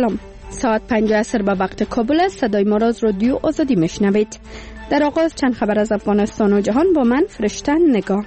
سلام. ساعت 5 عصر به وقت کابل است. صدای ما را از رادیو آزادی میشنوید. در آغاز چند خبر از افغانستان و جهان با من فرشته نگاه.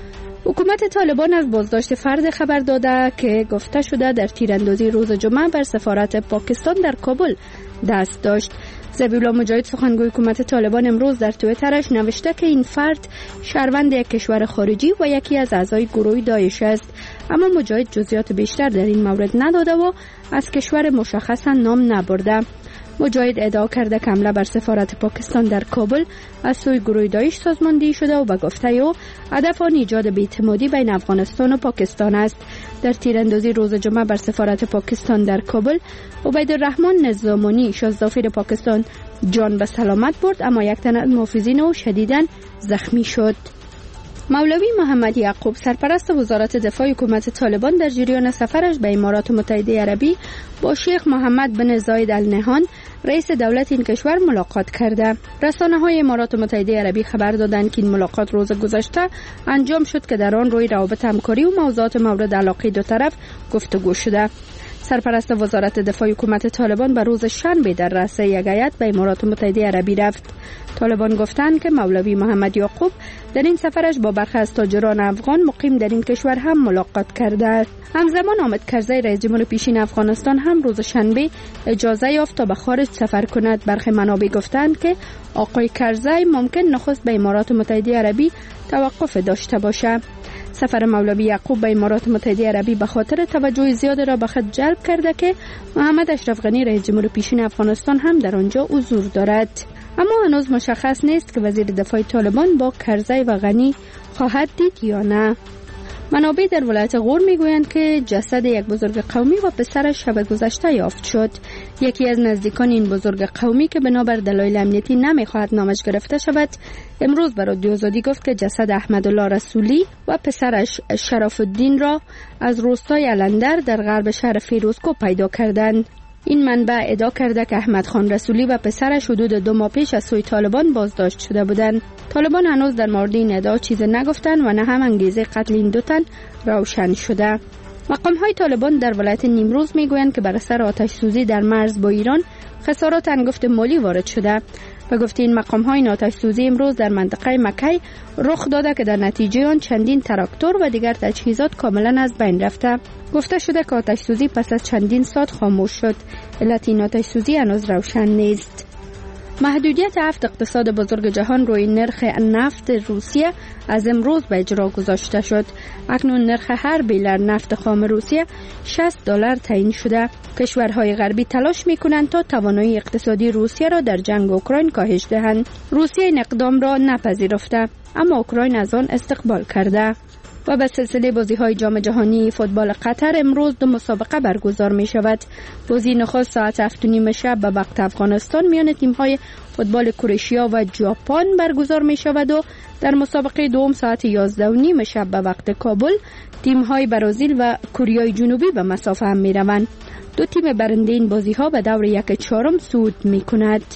حکومت طالبان از بازداشت فرد خبر داده که گفته شده در تیراندازی روز جمعه بر سفارت پاکستان در کابل دست داشت. ذبیح الله مجاهد سخنگوی حکومت طالبان امروز در توییترش نوشته که این فرد شهروند یک کشور خارجی و یکی از اعضای گروه داعش است، اما مجاهد جزئیات بیشتر در این مورد نداده و از کشور مشخصا نام نبرده. مجاهد ادعا کرده که حمله بر سفارت پاکستان در کابل از سوی گروه داعش سازماندهی شده و به گفته او هدف آن ایجاد بی‌اعتمادی بین افغانستان و پاکستان است. در تیراندازی روز جمعه بر سفارت پاکستان در کابل عبیدالرحمن نظامانی سفیر پاکستان جان به سلامت برد، اما یک تن از محافظین او شدیداً زخمی شد. مولوی محمد یعقوب سرپرست وزارت دفاع حکومت طالبان در جریان سفرش به امارات متحده عربی با شیخ محمد بن زاید ال نهیان رئیس دولت این کشور ملاقات کرده. رسانه‌های امارات متحده عربی خبر دادند که این ملاقات روز گذشته انجام شد که در آن روی روابط همکاری و موضوعات مورد علاقه دو طرف گفتگو شده. سرپرست وزارت دفاع حکومت طالبان به روز شنبه در رأس یک هیئت به امارات متحده عربی رفت. طالبان گفتند که مولوی محمد یعقوب در این سفرش با برخی از تاجران افغان مقیم در این کشور هم ملاقات کرده است. همزمان حامد کرزی رئیس جمهور پیشین افغانستان هم روز شنبه اجازه یافت تا به خارج سفر کند. برخی منابع گفتند که آقای کرزی ممکن نخست به امارات متحده عربی توقف داشته باشد. سفر مولوی یعقوب به امارات متحده عربی به خاطر توجه زیاد را به خود جلب کرده که محمد اشرف غنی رئیس جمهور پیشین افغانستان هم در آنجا حضور دارد. اما هنوز مشخص نیست که وزیر دفاع طالبان با کرزی و غنی خواهد دید یا نه. منابع در ولایت غور میگویند که جسد یک بزرگ قومی و پسرش شب گذشته یافت شد. یکی از نزدیکان این بزرگ قومی که بنابر دلایل امنیتی نمیخواهد نامش گرفته شود امروز به رادیو آزادی گفت که جسد احمدالله رسولی و پسرش شرف الدین را از روستای علندر در غرب شهر فیروزکو پیدا کردند. این منبع ادعا کرده که احمد خان رسولی و پسرش حدود 2 ماه پیش از سوی طالبان بازداشت شده بودند. طالبان هنوز در مورد این ادعا چیزی نگفتند و نه هم انگیزه قتل این 2 تن روشن شده. مقام‌های طالبان در ولایت نیمروز میگویند که بر اثر آتش سوزی در مرز با ایران خسارات انگفت مالی وارد شده. به گفته این مقام‌ها این آتش سوزی امروز در منطقه مکی رخ داده که در نتیجه آن چندین تراکتور و دیگر تجهیزات کاملا از بین رفته. گفته شده که آتش سوزی پس از چندین ساعت خاموش شد. علت این آتش سوزی هنوز روشن نیست. محدودیت 7 اقتصاد بزرگ جهان روی نرخ نفت روسیه از امروز به اجرا گذاشته شد. اکنون نرخ هر بیلر نفت خام روسیه $60 تعیین شده. کشورهای غربی تلاش می‌کنند تا توانایی اقتصادی روسیه را در جنگ اوکراین کاهش دهند. روسیه این اقدام را نپذیرفته، اما اوکراین از آن استقبال کرده. و به سلسله بازی‌های جام جهانی فوتبال قطر امروز 2 مسابقه برگزار می‌شود. بازی نخست ساعت 7:30 شب به وقت افغانستان میان تیم‌های فوتبال کرواتیا و ژاپن برگزار می‌شود و در مسابقه دوم ساعت 11:30 شب به وقت کابل تیم‌های برزیل و کره جنوبی به مسافه هم می‌روند. 2 تیم برنده این بازی‌ها به دور 1/4 صعود می‌کند.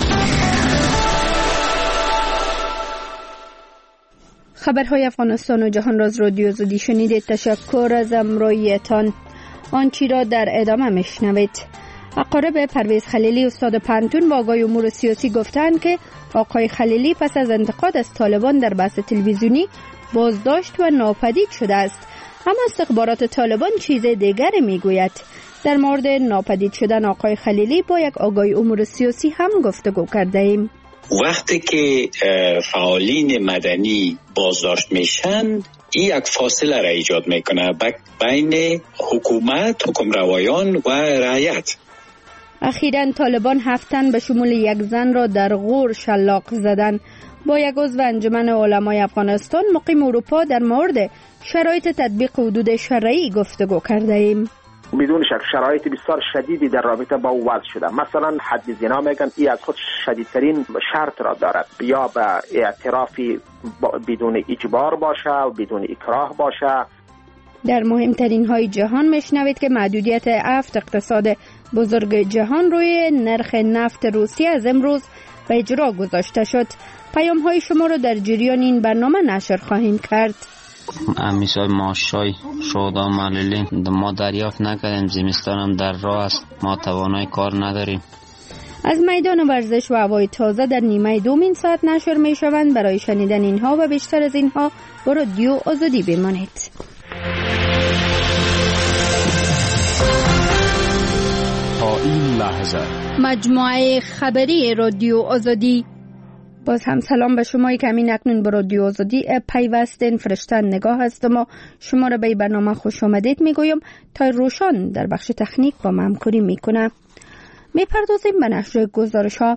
خبرهای افغانستان و جهان را از رادیو آزادی شنیدید. تشکر از همراهیتان. آنچه را در ادامه میشنوید. اقارب پرویز خلیلی استاد پانتون با آقای امور سیاسی گفتند که آقای خلیلی پس از انتقاد از طالبان در بحث تلویزیونی بازداشت و ناپدید شده است، اما استخبارات طالبان چیز دیگری میگوید. در مورد ناپدید شدن آقای خلیلی با یک آقای امور سیاسی هم گفتگو کرده ایم. وقتی که فعالین مدنی بازداشت میشن این یک فاصله را ایجاد میکنه بین حکومت، حکمروایان و رعیت. اخیراً طالبان 7 تن به شمول 1 زن را در غور شلاق زدند. با یک عضو انجمن علمای افغانستان مقیم اروپا در مورد شرایط تطبیق حدود شرعی گفتگو کرده ایم. بدون شک شرایط بسیار شدیدی در رابطه با او وضع شده. مثلا حد زنا میگن ای از خود شدیدترین شرط را دارد، یا به اعترافی بدون اجبار باشه و بدون اکراه باشه. در مهمترین های جهان میشنوید که محدودیت 7 اقتصاد بزرگ جهان روی نرخ نفت روسیه از امروز به اجرا گذاشته شد. پیام های شما را در جریان این برنامه نشر خواهیم کرد. مثال ماشای شودا معلولین ما دریافت نکردیم. زمستان هم در راه است، ما توانای کار نداریم. از میدان ورزش و هوای تازه در نیمه دومین ساعت نشر می شوند. برای شنیدن اینها و بیشتر از اینها با رادیو آزادی بمانید. تا این لحظه مجموعه خبری رادیو آزادی. باز هم سلام به شما که همین اکنون به رادیو آزادی پیوستین. فرشتن نگاه هستم و شما را به برنامه خوش آمدید میگویم. تا روشان در بخش تکنیک با ما همکاری میکنه. میپردازیم به نشر گزارش ها.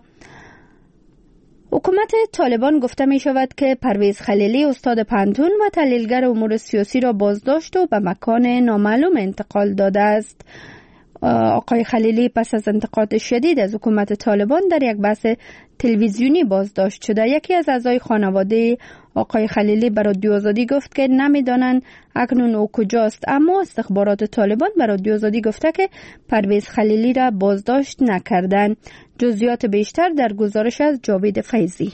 حکومت طالبان گفته می شود که پرویز خلیلی استاد پانتون و تحلیلگر امور سیاسی را بازداشت و به مکان نامعلوم انتقال داده است. آقای خلیلی پس از انتقاد شدید از حکومت طالبان در یک بحث تلویزیونی بازداشت شده. یکی از اعضای خانواده آقای خلیلی به رادیو آزادی گفت که نمیدانند اکنون او کجاست، اما استخبارات طالبان به رادیو آزادی گفته که پرویز خلیلی را بازداشت نکردند. جزئیات بیشتر در گزارش از جاوید فیضی.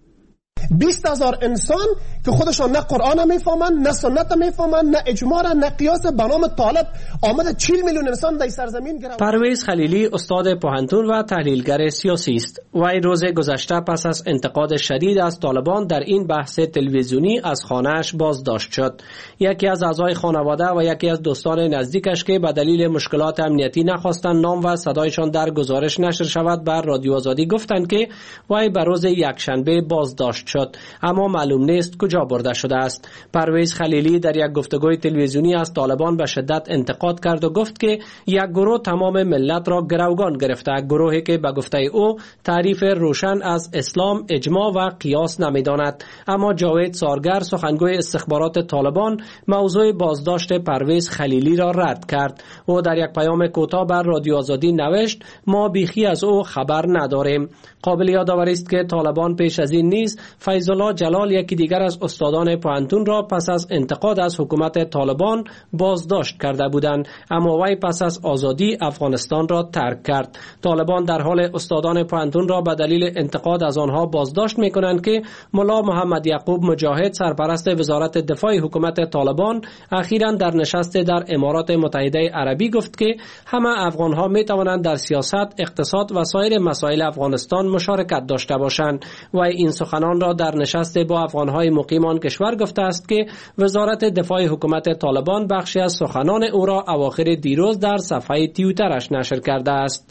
20,000 انسان که خودشان نه قرآن میفهمن، نه سنت میفهمن، نه اجماع، نه قیاس، به نام طالب آمده 40 میلیون انسان در سرزمین گرفت. پرویز خلیلی استاد پوهنتون و تحلیلگر سیاسی است. وی روز گذشته پس از انتقاد شدید از طالبان در این بحث تلویزیونی از خانه‌اش بازداشت شد. یکی از اعضای خانواده و یکی از دوستان نزدیکش که به دلیل مشکلات امنیتی نخواستند نام و صدایشان در گزارش نشر شود بر رادیو آزادی گفتند که وی به روز یکشنبه بازداشت شد، اما معلوم نیست کجا برده شده است. پرویز خلیلی در یک گفتگوی تلویزیونی از طالبان به شدت انتقاد کرد و گفت که یک گروه تمام ملت را گروگان گرفته، گروهی که به گفته او تعریف روشن از اسلام، اجماع و قیاس نمیداند. اما جاوید سارگر سخنگوی استخبارات طالبان موضوع بازداشت پرویز خلیلی را رد کرد. او در یک پیام کوتاه بر رادیو آزادی نوشت ما بیخی از او خبر نداریم. قابل یادآوری است که طالبان پیش از این نیز فیض الله جلال یکی دیگر از استادان پوهنتون را پس از انتقاد از حکومت طالبان بازداشت کرده بودند، اما وی پس از آزادی افغانستان را ترک کرد. طالبان در حال استادان پوهنتون را به دلیل انتقاد از آنها بازداشت می‌کنند که ملا محمد یعقوب مجاهد سرپرست وزارت دفاع حکومت طالبان اخیراً در نشست در امارات متحده عربی گفت که همه افغان‌ها می‌توانند در سیاست، اقتصاد و سایر مسائل افغانستان مشارکت داشته باشند. و این سخنان را در نشست با افغان‌های مقیم آن کشور گفته است که وزارت دفاع حکومت طالبان بخشی از سخنان او را اواخر دیروز در صفحه توییترش نشر کرده است.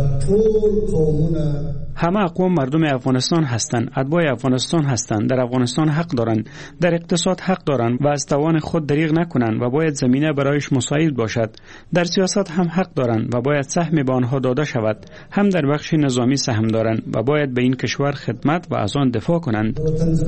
همه اقوام مردم افغانستان هستند، اتباع افغانستان هستند، در افغانستان حق دارند، در اقتصاد حق دارند و از توان خود دریغ نکنند و باید زمینه برایش مساعد باشد. در سیاست هم حق دارند و باید سهم به آنها داده شود. هم در بخش نظامی سهم دارند و باید به این کشور خدمت و از آن دفاع کنند.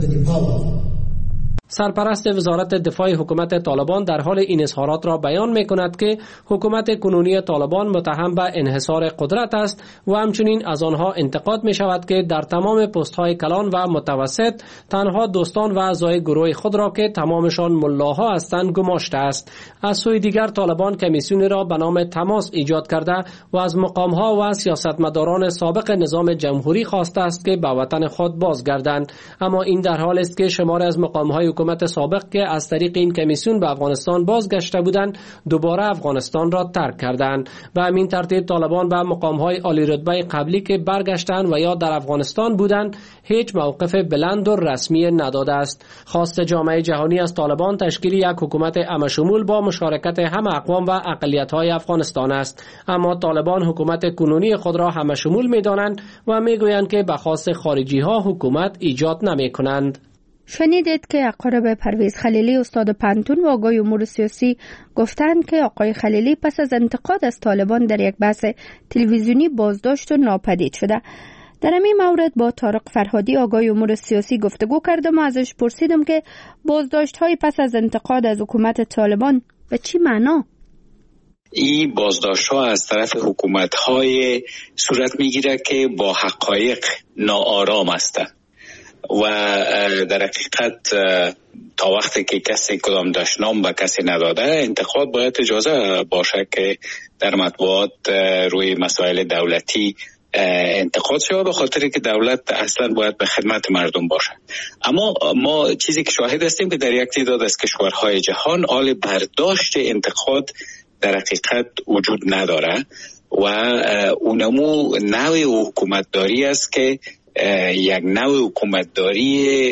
سرپرست وزارت دفاع حکومت طالبان در حال این اظهارات را بیان می کند که حکومت کنونی طالبان متهم به انحصار قدرت است و همچنین از آنها انتقاد می شود که در تمام پست های کلان و متوسط تنها دوستان و اعضای گروه خود را که تمامشان ملاها هستند گماشته است. از سوی دیگر طالبان کمیسیونی را به نام تماس ایجاد کرده و از مقام ها و سیاستمداران سابق نظام جمهوری خواسته است که به وطن خود بازگردند، اما این در حال است که شمار از مقام های حکومت سابق که از طریق این کمیسیون به افغانستان بازگشته بودند دوباره افغانستان را ترک کردند. به همین ترتیب طالبان به مقام‌های عالی رتبه قبلی که برگشتند و یا در افغانستان بودند هیچ موقف بلند و رسمی نداده است. خواست جامعه جهانی از طالبان تشکیل یک حکومت عام‌شمول با مشارکت همه اقوام و اقلیت‌های افغانستان است، اما طالبان حکومت کنونی خود را عام‌شمول می‌دانند و می‌گویند که به خواست خارجی‌ها حکومت ایجاد نمی‌کنند. شنیدید که اقارب پرویز خلیلی استاد پانتون و آگای امور سیاسی گفتند که آقای خلیلی پس از انتقاد از طالبان در یک بحث تلویزیونی بازداشت و ناپدید شده. در همین مورد با طارق فرهادی آگای امور سیاسی گفتگو کردم و ازش پرسیدم که بازداشت های پس از انتقاد از حکومت طالبان به چی معنا؟ این بازداشت ها از طرف حکومت های صورت میگیره که با حقایق ناآرام هستند و در حقیقت تا وقتی که کسی کدام دشنام به کسی نداده انتقاد باید اجازه باشه که در مطبوعات روی مسائل دولتی انتقاد شود به خاطر که دولت اصلا باید به خدمت مردم باشد. اما ما چیزی که شاهد هستیم که در یک تعداد از کشورهای جهان حال برداشت انتقاد در حقیقت وجود نداره و اونمو نوع حکومتداری است که یک نوع حکومتداری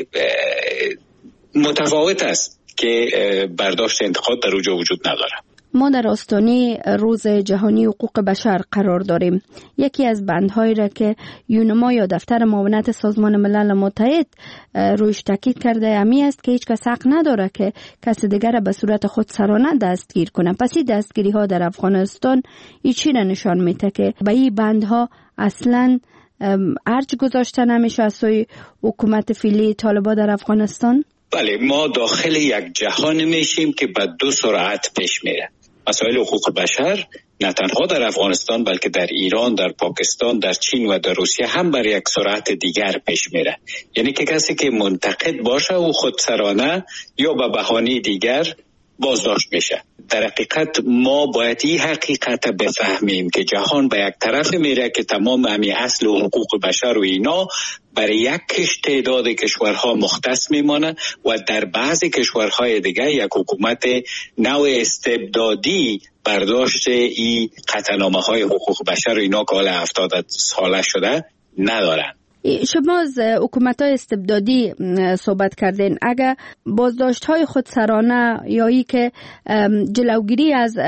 متفاوت است که برداشت انتقاد در اونجا وجود نداره. ما در آستانه روز جهانی حقوق بشر قرار داریم. یکی از بندهایی را که یونما یا دفتر معاونت سازمان ملل متحد رویش تاکید کرده امی است که هیچ کس حق نداره که کس دیگر را به صورت خودسرانه دستگیر کنه. پس این دستگیری ها در افغانستان چی را نشان میده که به این بندها اصلا ارج گذاشته نمیشه از سوی حکومت فعلی طالبان در افغانستان؟ بله، ما داخل یک جهان میشیم که به دو سرعت پیش میره. مسائل حقوق بشر نه تنها در افغانستان بلکه در ایران، در پاکستان، در چین و در روسیه هم بر یک سرعت دیگر پیش میره. یعنی که کسی که منتقد باشه و خودسرانه یا به بهانه دیگر بازداشت میشه. در حقیقت ما باید این حقیقت بفهمیم که جهان به یک طرف میره که تمام همین اصل و حقوق بشر و اینا برای یک تعداد کشورها مختص میمانه و در بعضی کشورهای دیگه یک حکومت نوع استبدادی برداشت این قطعنامه های حقوق بشر و اینا که حالا 70 ساله شده ندارن. شما از حکومت‌های استبدادی صحبت کردین. اگر بازداشت‌های خودسرانه یا ای که جلوگیری از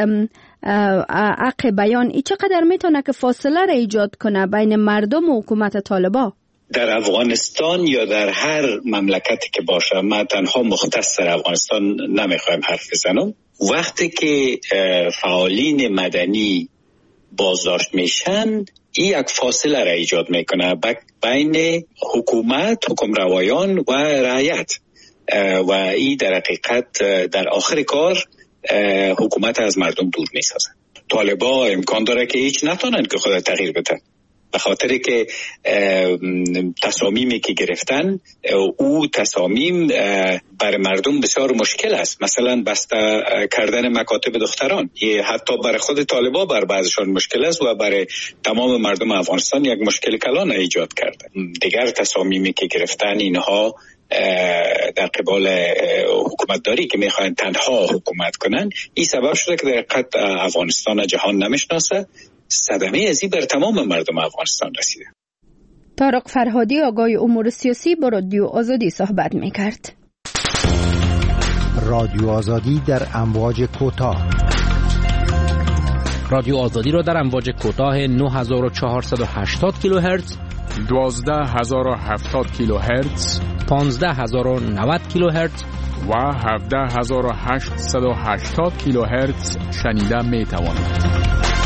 حق بیان ای چقدر میتونه که فاصله را ایجاد کنه بین مردم و حکومت طالبان؟ در افغانستان یا در هر مملکتی که باشه، من تنها مختص در افغانستان نمیخوایم حرف بزنم، وقتی که فعالین مدنی بازداشت میشن این یک فاصله را ایجاد میکنه بین حکومت، حکمروایان و رعیت و این در حقیقت در آخر کار حکومت از مردم دور میسازه. طالبا امکان داره که هیچ نتونن که خود تغییر بدن به خاطر که تصامیمی که گرفتن او تصامیم برای مردم بسیار مشکل است. مثلا بسته کردن مکاتب دختران حتی برای خود طالبا بر بعضشان مشکل است و برای تمام مردم افغانستان یک مشکل کلان ایجاد کرده. دیگر تصامیمی که گرفتن اینها در قبال حکومتداری که میخواین تنها حکومت کنن، این سبب شده که در حقیقت افغانستان جهان نمیشناسه. صدمه ازی بر تمام مردم افغانستان رسیده. طارق فرهادی آگاه امور سیاسی با رادیو آزادی صحبت میکرد. رادیو آزادی در امواج کوتاه. رادیو آزادی را در امواج کوتاه 9480 کیلوهرتز، 12070 کیلوهرتز، 15090 کیلوهرتز و 17880 کیلوهرتز شنیده می توانید.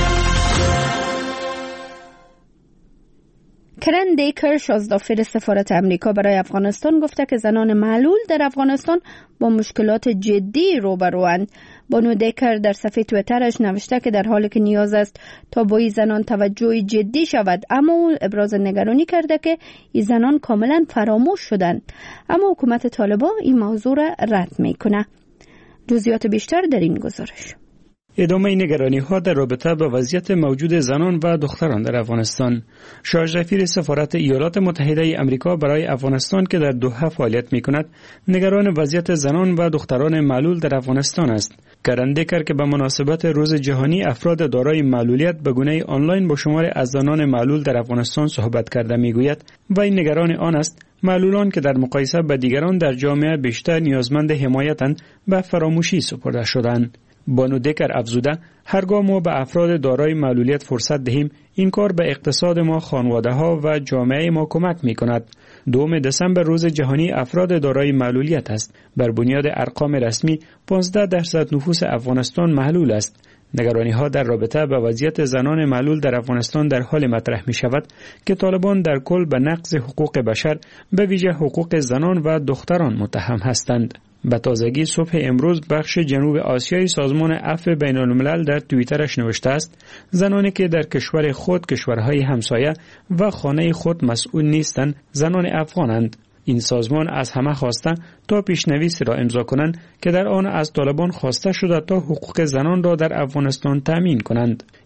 کرن دیکر، شازدافر سفارت امریکا برای افغانستان، گفته که زنان معلول در افغانستان با مشکلات جدی روبروند. بانو دیکر در صفحه تویترش نوشته که در حالی که نیاز است تا با این زنان توجه جدی شود، اما او ابراز نگرانی کرده که این زنان کاملا فراموش شدند. اما حکومت طالبان این موضوع را رد میکنه. جزئیات بیشتر در این گزارش. ادامه نگرانی ها در رابطه با وضعیت موجود زنان و دختران در افغانستان. شاهزفیر سفارت ایالات متحده آمریکا برای افغانستان که در دوحه فعالیت می کند، نگران وضعیت زنان و دختران معلول در افغانستان است. کرن دیکر که به مناسبت روز جهانی افراد دارای معلولیت به گونه آنلاین با شمار از زنان معلول در افغانستان صحبت کرده میگوید و این نگران آن است معلولان که در مقایسه با دیگران در جامعه بیشتر نیازمند حمایتند به فراموشی سپرده شدند. بانو دیکر افزوده هرگاه ما به افراد دارای معلولیت فرصت دهیم، این کار به اقتصاد ما، خانواده ها و جامعه ما کمک می کند. 2 دسامبر روز جهانی افراد دارای معلولیت است. بر بنیاد ارقام رسمی 15% نفوس افغانستان معلول است. نگرانی ها در رابطه با وضعیت زنان معلول در افغانستان در حال مطرح می شود که طالبان در کل به نقض حقوق بشر به ویژه حقوق زنان و دختران متهم هستند. به تازگی صبح امروز بخش جنوب آسیای سازمان عفو بین الملل در توییترش نوشته است زنانی که در کشور خود، کشورهای همسایه و خانه خود مسئول نیستند، زنان افغانند. این سازمان از همه خواسته تا پیشنویسی را امضا کنند که در آن از طالبان خواسته شده تا حقوق زنان را در افغانستان تامین کنند.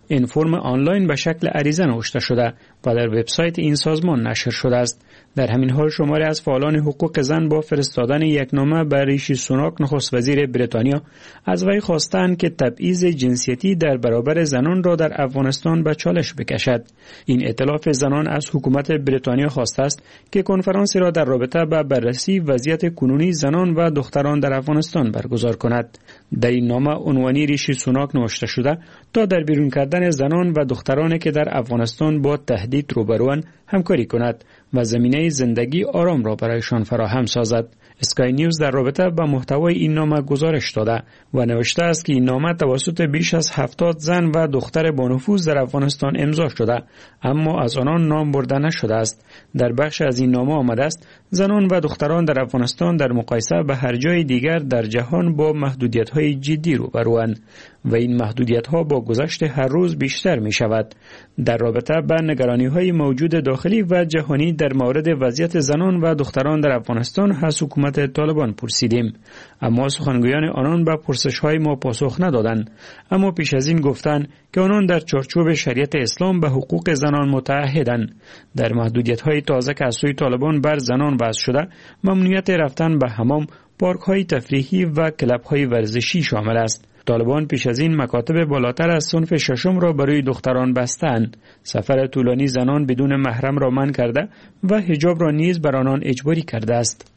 این فرم آنلاین به شکل عریضه نوشته شده و در وبسایت این سازمان نشر شده است. در همین حال شماری از فعالان حقوق زن با فرستادن یک نامه به ریشی سوناک نخست وزیر بریتانیا از وی خواستند که تبعیض جنسیتی در برابر زنان را در افغانستان به چالش بکشد. این ائتلاف زنان از حکومت بریتانیا خواسته است که کنفرانسی را در رابطه با بررسی وضعیت کنونی زنان و دختران در افغانستان برگزار کند. در این نامه عنوانی ریشی سوناک نوشته شده تا در بیرون کردن زنان و دخترانی که در افغانستان با تهدید روبروان همکاری کند و زمینه زندگی آرام را برایشان فراهم سازد. اسکای نیوز در رابطه با محتوای این نامه گزارش داده و نوشته است که این نامه توسط بیش از 70 زن و دختر با نفوذ در افغانستان امضا شده، اما از آنان نام برده نشده است. در بخش از این نامه آمده است زنان و دختران در افغانستان در مقایسه به هر جای دیگر در جهان با محدودیت‌های جدی روبروند و این محدودیت‌ها با گذشت هر روز بیشتر می‌شود. در رابطه با نگرانی‌های موجود داخلی و جهانی در مورد وضعیت زنان و دختران در افغانستان از حکومت طالبان پرسیدیم، اما سخنگویان آنان به پرسش‌های ما پاسخ ندادند. اما پیش از این گفتند که آنان در چارچوب شریعت اسلام به حقوق زنان متعهدند. در محدودیت‌های تازه که از سوی طالبان بر زنان وضع شده، ممنوعیت رفتن به حمام، پارک‌های تفریحی و کلب‌های ورزشی شامل است. طالبان پیش از این مکاتب بالاتر از صنف ششم را برای دختران بستند. سفر طولانی زنان بدون محرم را منع کرده و حجاب را نیز بر آنان اجباری کرده است.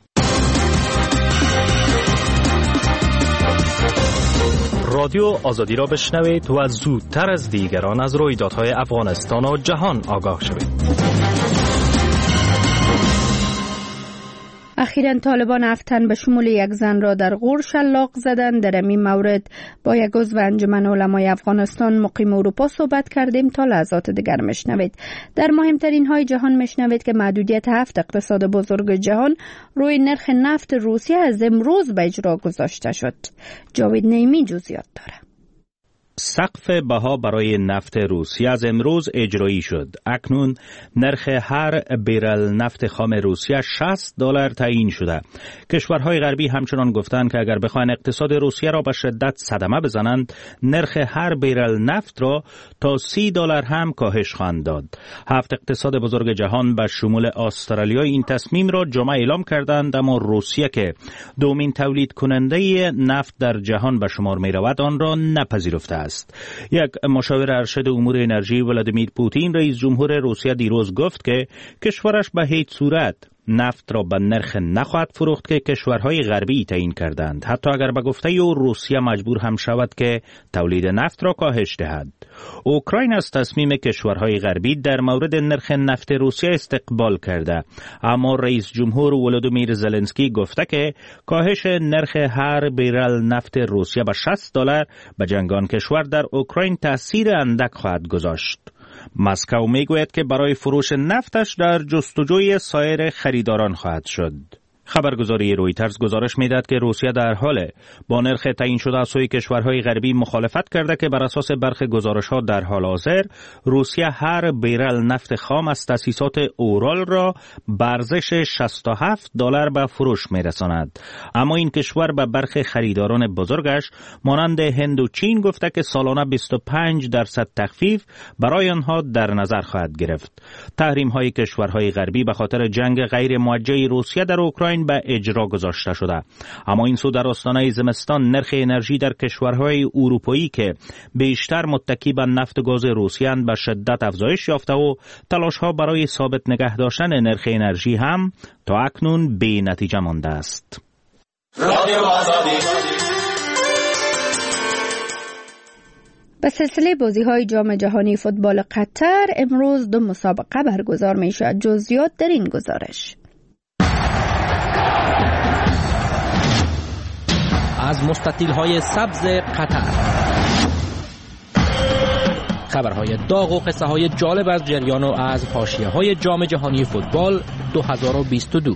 رادیو آزادی را بشنوید و زودتر از دیگران از رویدادهای افغانستان و جهان آگاه شوید. اخیراً طالبان افتن به شمول یک زن را در غور شلاق زدن. در این مورد با یک عضو انجمن علمای افغانستان مقیم اروپا صحبت کردیم. تا لحظات دیگر میشنوید. در مهمترین های جهان میشنوید که محدودیت 7 اقتصاد بزرگ جهان روی نرخ نفت روسیه از امروز به اجرا گذاشته شد. جاوید نعیمی جزئیات داره. سقف بها برای نفت روسیه از امروز اجرایی شد. اکنون نرخ هر بیرل نفت خام روسیه $60 تعیین شده. کشورهای غربی همچنان گفتند که اگر بخواهند اقتصاد روسیه را به شدت صدمه بزنند، نرخ هر بیرل نفت را تا $30 هم کاهش خواهند داد. 7 اقتصاد بزرگ جهان به شمول استرالیا این تصمیم را جمعه اعلام کردند، اما روسیه که دومین تولید کننده نفت در جهان به شمار می رود آن را نپذیرفته است. یک مشاور ارشد امور انرژی ولادیمیر پوتین رئیس جمهور روسیه دیروز گفت که کشورش به هیچ صورت نفت را به نرخ نخواهد فروخت که کشورهای غربی تعیین کردند، حتی اگر به گفته او روسیه مجبور هم شود که تولید نفت را کاهش دهد. اوکراین از تصمیم کشورهای غربی در مورد نرخ نفت روسیه استقبال کرده، اما رئیس جمهور ولودیمیر زلنسکی گفته که کاهش نرخ هر بیرل نفت روسیه به $60 به جنگ آن کشور در اوکراین تأثیر اندک خواهد گذاشت. مسکو میگوید که برای فروش نفتش در جستجوی سایر خریداران خواهد شد. خبرگزاری رویترز گزارش میداد که روسیه در حال با نرخ تعیین شده از سوی کشورهای غربی مخالفت کرده که بر اساس برخی گزارش‌ها در حال حاضر روسیه هر بیرل نفت خام از تأسیسات اورال را به ارزش $67 به فروش میرساند. اما این کشور به برخی خریداران بزرگش مانند هند و چین گفته که سالانه 25% تخفیف برای آنها در نظر خواهد گرفت. تحریم‌های کشورهای غربی به خاطر جنگ غیر موجه روسیه در اوکراین به اجرا گذاشته شده، اما این سو در آستانه زمستان نرخ انرژی در کشورهای اروپایی که بیشتر متکی به نفت و گاز روسیه به شدت افزایش یافته و تلاش‌ها برای ثابت نگه داشتن نرخ انرژی هم تا اکنون بی نتیجه مانده است. به سلسله بازی‌های جام جهانی فوتبال قطر امروز 2 مسابقه برگزار می‌شود. جزئیات در این گزارش. از مستطیل‌های سبز قطر خبرهای داغ و قصه‌های جالب از جریان و از حاشیه‌های جام جهانی فوتبال 2022.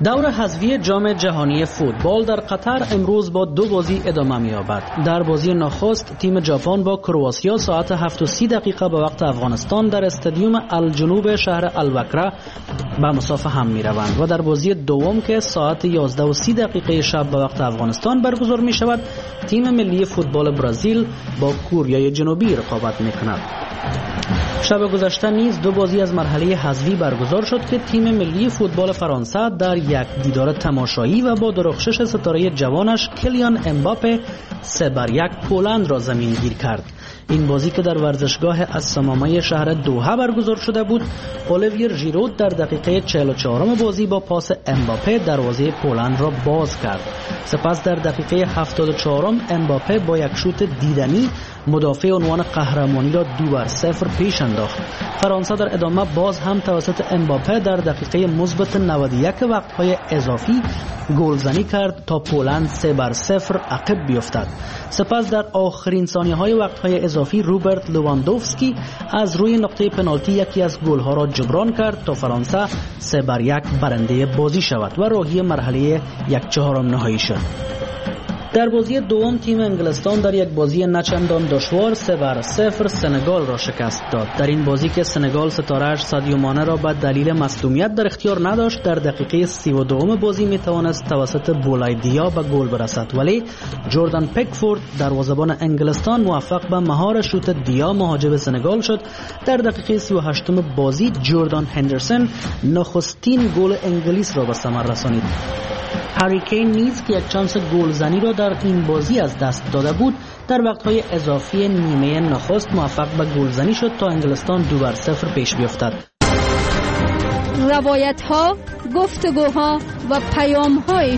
دور حذفی جام جهانی فوتبال در قطر امروز با 2 بازی ادامه می‌یابد. در بازی نخست تیم ژاپن با کرواتیا ساعت 7:30 به وقت افغانستان در استادیوم الجنوب شهر الوکره به مسافه هم می‌روند و در بازی دوم که ساعت 11:30 شب به وقت افغانستان برگزار می‌شود تیم ملی فوتبال برزیل با کره جنوبی رقابت می‌کند. شب گذشته نیز 2 بازی از مرحله حذفی برگزار شد که تیم ملی فوتبال فرانسه در یک دیدار تماشایی و با درخشش ستاره جوانش کلیان امباپه 3-1 پولند را زمینگیر کرد. این بازی که در ورزشگاه السمامه شهر دوحه برگزار شده بود، الیویر ژیرود در دقیقه 44 بازی با پاس امباپه دروازه پولند را باز کرد. سپس در دقیقه 74 امباپه با یک شوت دیدنی مدافع عنوان قهرمانی را 2-0 پیش انداخت. فرانسه در ادامه باز هم توسط امباپه در دقیقه مثبت 91 وقت‌های اضافی گلزنی کرد تا پولند 3-0 عقب بیفتد. سپس در آخرین ثانیه‌های وقت‌های اضافی روبرت لواندوفسکی از روی نقطه پنالتی یکی از گل‌ها را جبران کرد تا فرانسه 3-1 برنده بازی شود و راهی مرحله 1/4 نهایی شد. در بازی دوم تیم انگلستان در یک بازی نچندان دشوار 3-0 سنگال را شکست داد. در این بازی که سنگال ستاره‌اش سادیو مانه را به دلیل مصدومیت در اختیار نداشت، در دقیقه 32 بازی می توانست توسط بولای دیا به گل برسد، ولی جردن پیکفورد دروازه‌بان انگلستان موفق به مهار شوت دیا مهاجم سنگال شد. در دقیقه 38 بازی جردان هندرسون نخستین گل انگلیس را به ثمر رسانید. هری کین نیز که یک چانس گلزنی را در این بازی از دست داده بود، در وقت‌های اضافی نیمه نخست موفق به گلزنی شد تا انگلستان 2-0 پیش بیفتد. روایت‌ها، گفتگوها و پیام‌های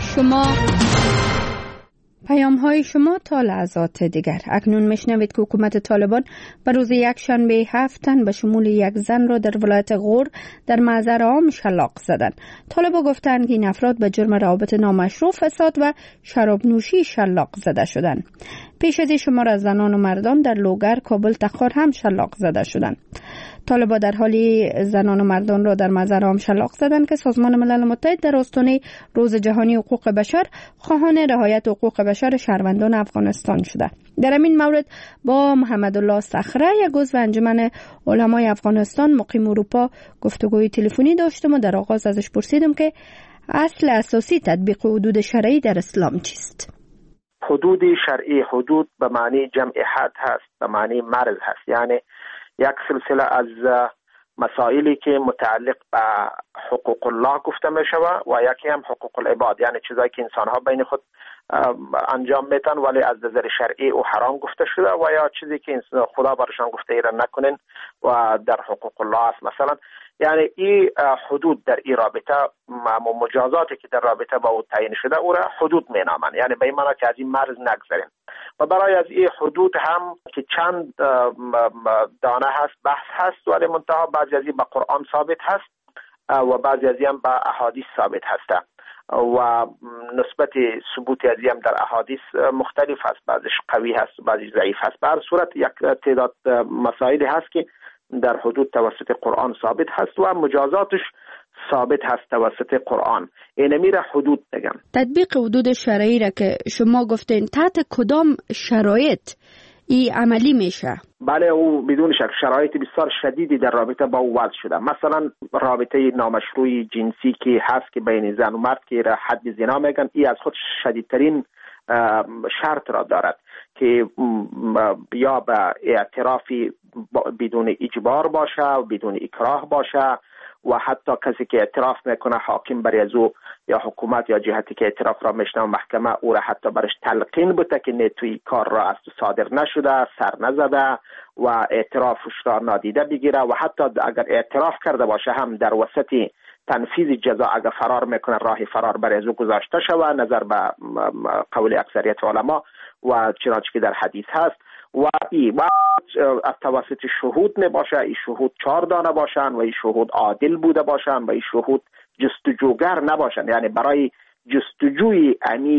شما تا لحظات دیگر. اکنون میشنوید که حکومت طالبان به روز یکشنبه 7 تن به شمول یک زن را در ولایت غور در محضر عام شلاق زدند. طالبان گفتند که این افراد به جرم روابط نامشروع، فساد و شراب نوشی شلاق زده شدند. پیش از این شمار از زنان و مردان در لوگر، کابل، تخار هم شلاق زده شدند. طالبان در حالی زنان و مردان را در محضر عام شلاق زدند که سازمان ملل متحد در آستانه روز جهانی حقوق بشر خواهان رعایت حقوق بشر شهروندان افغانستان شده. در این مورد با محمد الله صخره، یک عضو انجمن علمای افغانستان مقیم اروپا، گفتگوی تلفنی داشتم و در آغاز ازش پرسیدم که اصل اساسی تطبیق حدود شرعی در اسلام چیست؟ حدود شرعی، حدود به معنی جمع حد هست، به معنی مرز هست، یعنی یک سلسله از مسائلی که متعلق به حقوق الله گفته می شود و یکی هم حقوق العباد، یعنی چیزایی که انسان ها بین خود انجام میتن ولی از نظر شرعی او حرام گفته شده، و یا چیزی که خدا برشان گفته ایران نکنین و در حقوق الله است. مثلا یعنی این حدود در این رابطه و مجازاتی که در رابطه با او تعیین شده او را حدود می نامند، یعنی به این معنی که از این مرز نگذریم. و برای از این حدود هم که چند دانه هست، بحث هست، ولی منتها بعضی از این به قرآن ثابت هست و بعضی از این هم به احادیث ثابت هست و نسبت ثبوت از این هم در احادیث مختلف هست، بعضیش قوی هست و بعضیش ضعیف هست. به هر صورت یک تعداد مسائلی هست که در حدود توسط قرآن ثابت هست و مجازاتش ثابت هست توسط قرآن. اینمی را حدود میگن. تطبیق حدود شرعی را که شما گفتین تحت کدام شرایط ای عملی میشه؟ بله، او بدون شک شرایط بسیار شدیدی در رابطه با او وضع شده. مثلا رابطه نامشروع جنسی که هست که بین زن و مرد که را حد زنا میگن، ای از خود شدیدترین شرط را دارد که یا به اعترافی بدون اجبار باشه و بدون اکراه باشه و حتی کسی که اعتراف میکنه حاکم برای از او یا حکومت یا جهتی که اعتراف را میشنه محکمه او را حتی برش تلقین بوده که نه توی کار را از صادر نشده، سر نزده و اعترافش را نادیده بگیره و حتی اگر اعتراف کرده باشه هم در وسط تنفیذ جزا اگر فرار میکنه راه فرار برای از او گذاشته شود نظر به قول اکثریت علما و چنانچه که در حدیث هست. و از توسط شهود نباشه، این شهود 4 دانه باشن و این شهود عادل بوده باشن و این شهود جستجوگر نباشن، یعنی برای جستجوی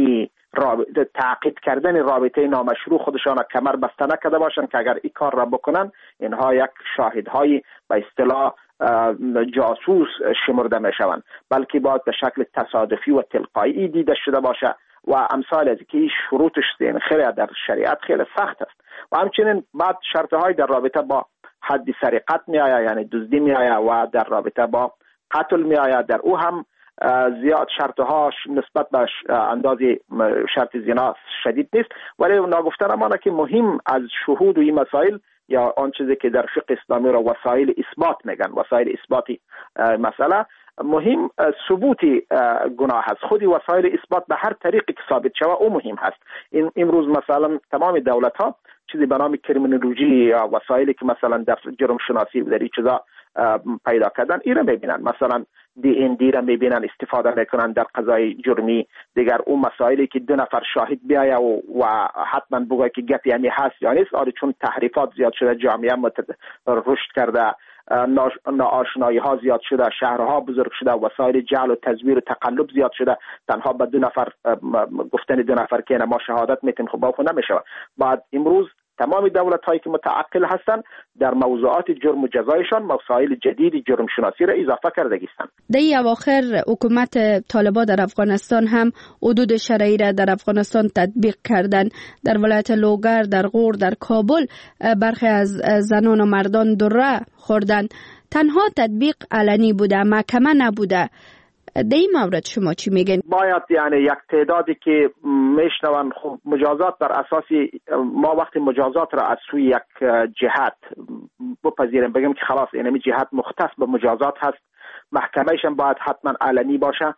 تعقیب کردن رابطه نامشروع خودشان کمر بسته نکرده باشن که اگر این کار را بکنن اینها یک شاهدهای به اصطلاح جاسوس شمرده می شوند، بلکه باید به شکل تصادفی و تلقایی دیده شده باشه و امثال از که شروطش خیلی در شریعت خیلی سخت است. و همچنین بعد شرطهای در رابطه با حد سرقت می آید، یعنی دزدی می آید، و در رابطه با قتل می آید. در او هم زیاد شرطها نسبت به انداز شرط زنا شدید نیست، ولی ناگفته نمانه که مهم از شهود و این مسائل یا آن چیزی که در فقه اسلامی را وسایل اثبات میگن، وسایل اثباتی مسئله مهم ثبوت گناه است. خودی وسایل اثبات به هر طریقی که ثابت شود او مهم هست. امروز مثلا تمام دولت ها چیزی به نام کریمینولوژی یا وسایلی که مثلا در جرم شناسی در این چیزا پیدا کردن اینا میبینن، مثلا DND را میبینن استفاده میکنن در قضای جرمی. دیگر اون مسائلی که 2 نفر شاهد بیایه و حتما بگه که گپی همی هست یا نیست، چون تحریفات زیاد شده، جامعه رشد کرده، ناآشنایی ها زیاد شده، شهرها بزرگ شده، وسایل جعل و تزویر و تقلب زیاد شده. تنها به 2 نفر گفتن 2 نفر که ما شهادت میتیم خب باخو نمیشه. بعد امروز تمام دولت هایی که متعقل هستند در موضوعات جرم و جزایشان مسائل جدید جرم شناسی را اضافه کرده هستند. در اواخر حکومت طالبان در افغانستان هم حدود شرعی را در افغانستان تطبیق کردند. در ولایت لوگر، در غور، در کابل برخی از زنان و مردان دره خوردند. تنها تطبیق علنی بوده، محکمه نبوده. در این مورد شما چی میگین؟ باید یعنی یک تعدادی که میشنون خب مجازات بر اساسی ما وقتی مجازات را از سوی یک جهت بپذیریم، بگیم که خلاص اینمی جهت مختص به مجازات هست، محکمهش هم باید حتما علنی باشه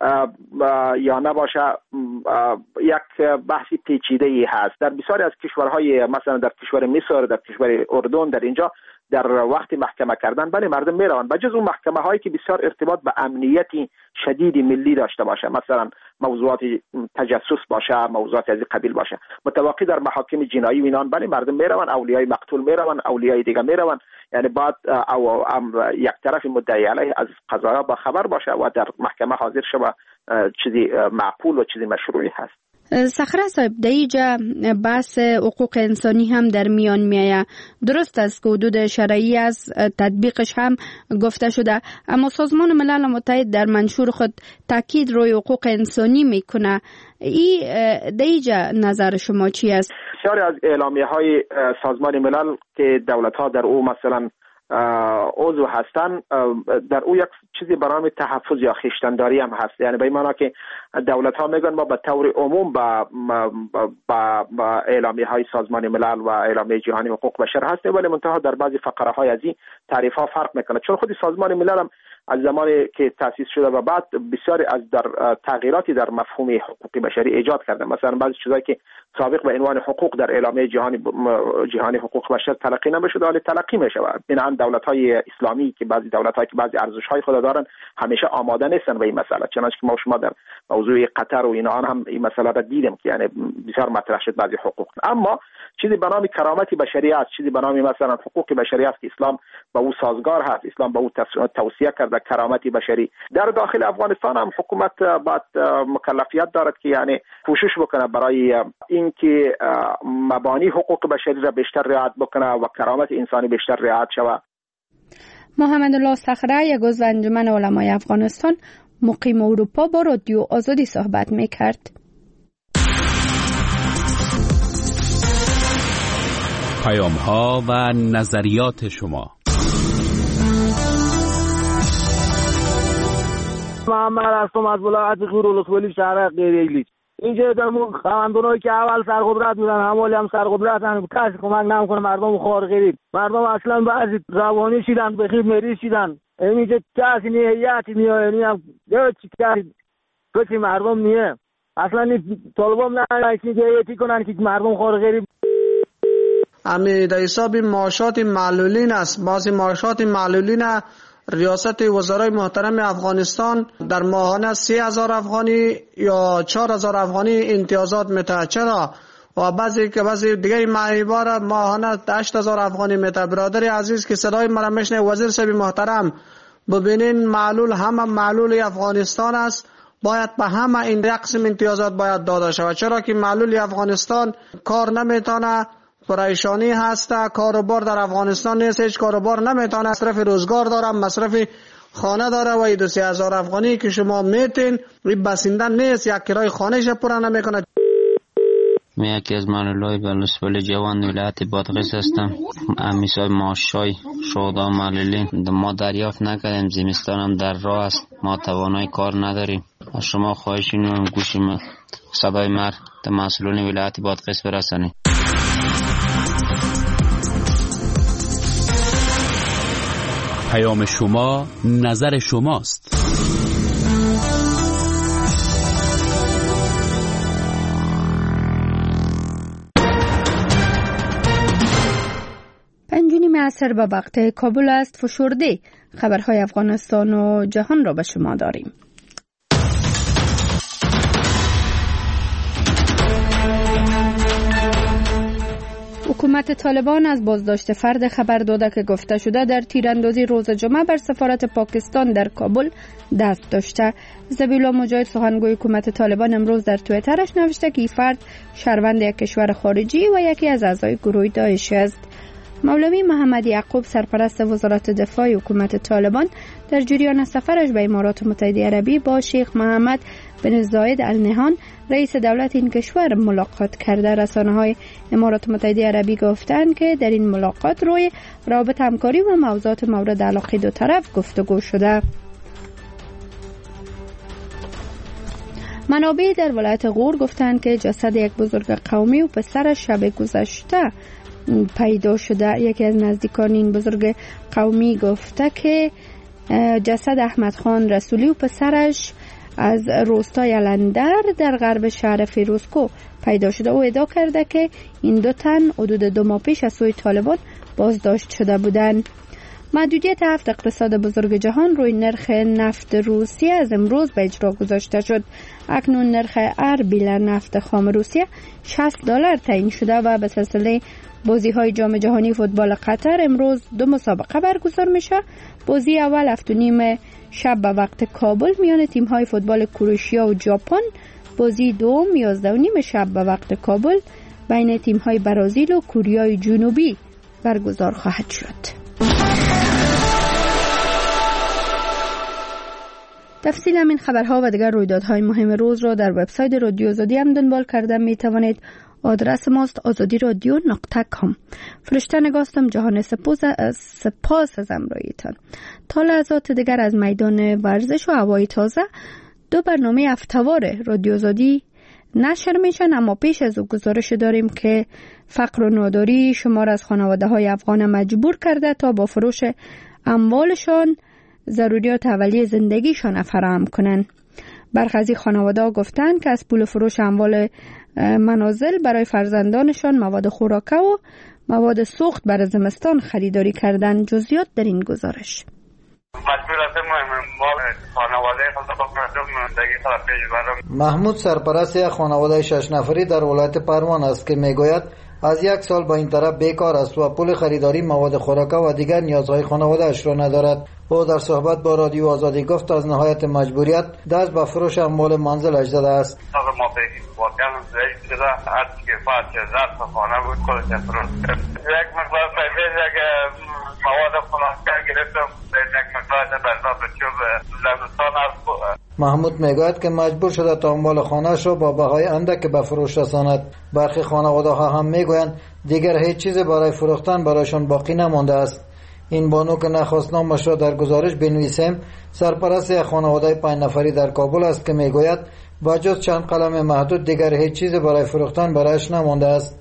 یا نباشه، یک بحثی پیچیده ای هست. در بسیاری از کشورهای مثلا در کشور مصر، در کشور اردن، در اینجا در وقتی محکمه کردن بله مردم میروند، بجز اون محکمه هایی که بسیار ارتباط به امنیتی شدید ملی داشته باشه، مثلا موضوعات تجسس باشه، موضوعات از این قبیل باشه، متوقی در محاکم جنایی و اینان بله مردم میروند، اولیای مقتول میروند، اولیای دیگه میروند. یعنی بعد او یک طرف مدعی علیه از قضایا با خبر باشه و در محکمه حاضر شود، چیزی معقول و چیزی مشروعی هست. صخره صاحب، در اینجا بحث حقوق انسانی هم در میان میآید. درست است که حدود شرعی از تطبیقش هم گفته شده، اما سازمان ملل متحد در منشور خود تاکید روی حقوق انسانی میکنه. در اینجا نظر شما چی است؟ بسیاری از اعلامیه های سازمان ملل که دولت ها در او مثلا عضو هستن، در او یک چیزی برای تحفظ یا خویشتنداری هم هست. یعنی به این معنی که دولت ها میگن ما به طور عموم با اعلامیه های سازمان ملل و اعلامیه جهانی حقوق بشر هستیم، ولی منتها در بعضی فقره های از این تعریف ها فرق میکنه، چون خودی سازمان ملل هم از زمانی که تأسیس شده و بعد بسیاری از در تغییراتی در مفهوم حقوق بشری ایجاد کرده. مثلا بعضی چیزایی که سابق به عنوان حقوق در اعلامیه جهانی حقوق بشر تلقی نمیشد حالا تلقی میشه. بنابراین دولت‌های اسلامی که بعضی دولت‌هایی که بعضی ارزش‌های خود دارن همیشه آماده نیستن به این مسئله، چنانچه که ما شما در موضوع قطر و اینا هم این مسئله را دیدیم که یعنی بسیار مطرح شد بعضی حقوق. اما چیزی به نام کرامت بشری است، چیزی به نام مثلا حقوق بشری است که اسلام با او سازگار هست، اسلام با او توصیه کرده کرامت بشری. در داخل افغانستان هم حکومت باید مکلفیت دارد که یعنی کوشش بکنه برای اینکه مبانی حقوق بشری را بیشتر رعایت بکنه و کرامت انسانی بیشتر رعایت شود. محمد الله صخره، یک عضو انجمن علمای افغانستان مقیم اروپا، با رادیو آزادی صحبت میکرد. پیام‌ها و نظریات شما. محمد هستم از ولایت غور ولسوالی شهر غیریلی. اینجا دمون خواندونایی که اول سرقدرت بودن همولی هم سرقدرتن، کسی کمک نمیکنه مردم خوار غریب. مردم اصلا بعضی روانی شدن، بخیر مریض شدن. اینجا کسی نیتی میاد، یعنی هم کسی مردم نیه. اصلا طالبان نه نیتی کنن که مردم خوار غریب. امی در حساب معاشات معلولین است. بعضی معاشات معلولین ریاست وزرای محترم افغانستان در ماهانه 3000 افغانی یا 4000 افغانی امتیازات میده. چرا؟ و بعضی دیگه معیبار ماهانه 8000 افغانی میده. برادر عزیز که صدای مرا میشنه، وزیر صاحب محترم، ببینین معلول همه معلول افغانستان است، باید به همه این رقم امتیازات باید داده شود. چرا که معلول افغانستان کار نمیتونه پریشانی هست، کاروبار در افغانستان نیست، هیچ کاروبار نمیتونه، مصرف روزگار داره، مصرف خانه داره و این 2,000 افغانی که شما میتین این بسنده نیست، یک کرای خانهش پورا نمیکنه. من یکی از معلولای بلوسپل جوان ولایت بادغیس هستم. امیسای ماشای شودا معلولین ما دریافت نکردیم، زمستانم در راه است، ما توانای کار نداریم. از شما خواهش می‌کنم گوش صدای مرد مسئولین ولایت بادغیس برسانید. پیام شما نظر شماست. پنجونیم عصر به وقت کابل است. فشرده خبرهای افغانستان و جهان را به شما داریم. حکومت طالبان از بازداشت فرد خبر داده که گفته شده در تیراندازی روز جمعه بر سفارت پاکستان در کابل دست داشته. ذبیحالله مجاهد سخنگوی حکومت طالبان امروز در توییترش نوشته که این فرد شهروند یک کشور خارجی و یکی از اعضای گروه داعش است. مولوی محمد یعقوب سرپرست وزارت دفاع حکومت طالبان در جریان سفرش به امارات متحده عربی با شیخ محمد بن زاید ال نهیان رئیس دولت این کشور ملاقات کرده. رسانه‌های امارات متحده عربی گفتند که در این ملاقات روی روابط همکاری و موضوعات مورد علاقه دو طرف گفتگو شده. منابع در ولایت غور گفتند که جسد یک بزرگ قومی و پسرش شب گذشته پیدا شده. یکی از نزدیکان این بزرگ قومی گفته که جسد احمد خان رسولی و پسرش از روستای الندر در غرب شهر فیروزکو پیدا شده. او ادعا کرده که این دو تن حدود 2 ماه پیش از سوی طالبان بازداشت شده بودند. محدودیت 7 اقتصاد بزرگ جهان روی نرخ نفت روسیه از امروز به اجرا گذاشته شد. اکنون نرخ هر بیلر نفت خام روسیه $60 تعیین شده و به سلسله بازی‌های جام جهانی فوتبال قطر امروز 2 مسابقه برگزار میشه. بازی اول 7:30 شب به وقت کابل میان تیم‌های فوتبال کرواتیا و ژاپن، بازی دوم 11:30 شب به وقت کابل بین تیم‌های برزیل و کره جنوبی برگزار خواهد شد. تفصیل همین خبرها و دیگر رویدادهای مهم روز را در وبسایت رادیو آزادی هم دنبال کرده می توانید. آدرس ماست azadiradio.com. فرشته نگاستم. جهان سپاس از همراهیتان. تا لحظات دیگر از میدان ورزش و هوای تازه 2 برنامه هفته‌وار رادیو آزادی نشر میشن، اما پیش از او گزارش داریم که فقر و ناداری شمار از خانواده‌های افغان مجبور کرده تا با فروش اموالشان ضروریات اولیه زندگیشان فراهم کنند. برخی از خانواده‌ها گفتند که از پول فروش اموال منازل برای فرزندانشان مواد خوراکه و مواد سوخت برای زمستان خریداری کردند. جزئیات در این گزارش. محمود سرپرست یک خانواده 6 نفری در ولایت پروان است که میگوید از 1 سال با این طرف بیکار است و پول خریداری مواد خوراکه و دیگر نیازهای خانواده اش را ندارد. او در صحبت با رادیو آزادی گفت از نهایت مجبوریت دست به فروش اموال منزلش زده است. محمود میگوید که مجبور شده تا اموال خانه‌اش را با بهای اندک به فروش رساند. برخی خانواده‌ها هم میگویند دیگر هیچ چیز برای فروختن برایشان باقی نمانده است. این بانو که نخواستنامش را در گزارش بنویسیم سرپرست یک خانواده 5 نفری در کابل است که میگوید با جز چند قلم محدود دیگر هیچ چیز برای فروختن برایش نمانده است.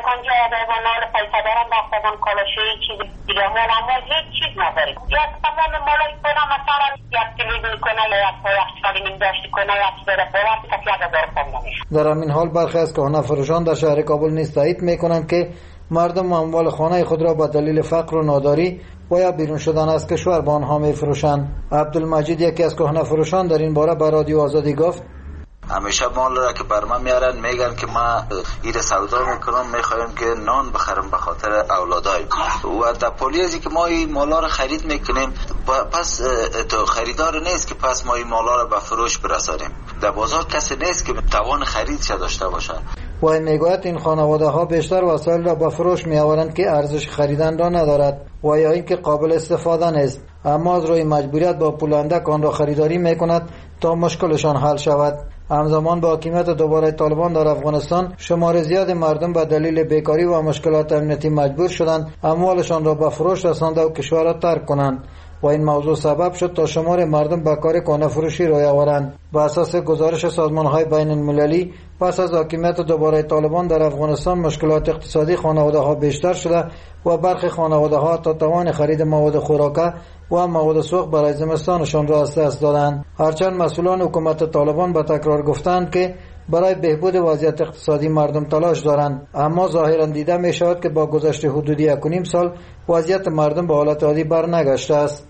در همین حال برخی از کهنه فروشان در شهر کابل نیز تایید میکنند که مردم اموال خانه خود را به دلیل فقر و ناداری و یا بیرون شدن از کشور به آنها میفروشند. عبدالمجید یکی از کهنه فروشان در این باره به رادیو آزادی گفت همیشه مال را که بر من میارن میگن که ما این سودا میکنم میخوایم که نان بخرم به خاطر اولادای و در پولیزی که ما این مالا را خرید میکنیم پس تو خریدار نیست که پس ما این مالا را به فروش برسانیم. در بازار کسی نیست که توان خریدش داشته باشه. و میگوید این خانواده ها بیشتر وسایل را به فروش می آورند که ارزش خریدن را ندارد و یا اینکه قابل استفاده نیست، اما از روی مجبوریت با پول اندک آن را خریداری می کند تا مشکلشان حل شود. همزمان با حاکمیت دوباره طالبان در افغانستان شمار زیاد مردم به دلیل بیکاری و مشکلات امنیتی مجبور شدند اموالشان را به فروش رسانده و کشور را ترک کنند و این موضوع سبب شد تا شمار مردم به کار کهنه فروشی روی آورند. به اساس گزارش سازمان‌های بین المللی پس از حاکمیت دوباره طالبان در افغانستان مشکلات اقتصادی خانواده‌ها بیشتر شده و برخی خانواده‌ها تا توان خرید مواد خوراکه و مواد سوخت برای زمستانشان را از دست دادند. هرچند مسئولان حکومت طالبان به تکرار گفتند که برای بهبود وضعیت اقتصادی مردم تلاش دارند، اما ظاهرا دیده می شود که با گذشت حدودی 1.5 سال وضعیت مردم به حالت عادی برنگشته است.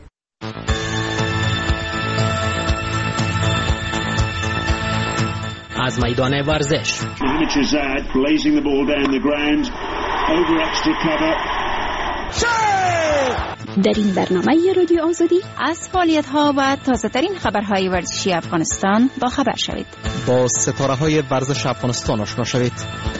از میدان ورزش در این برنامه رادیو آزادی از فعالیت‌ها و تازه‌ترین خبرهای ورزشی افغانستان با خبر شوید. با ستاره‌های ورزش افغانستان آشنا شوید.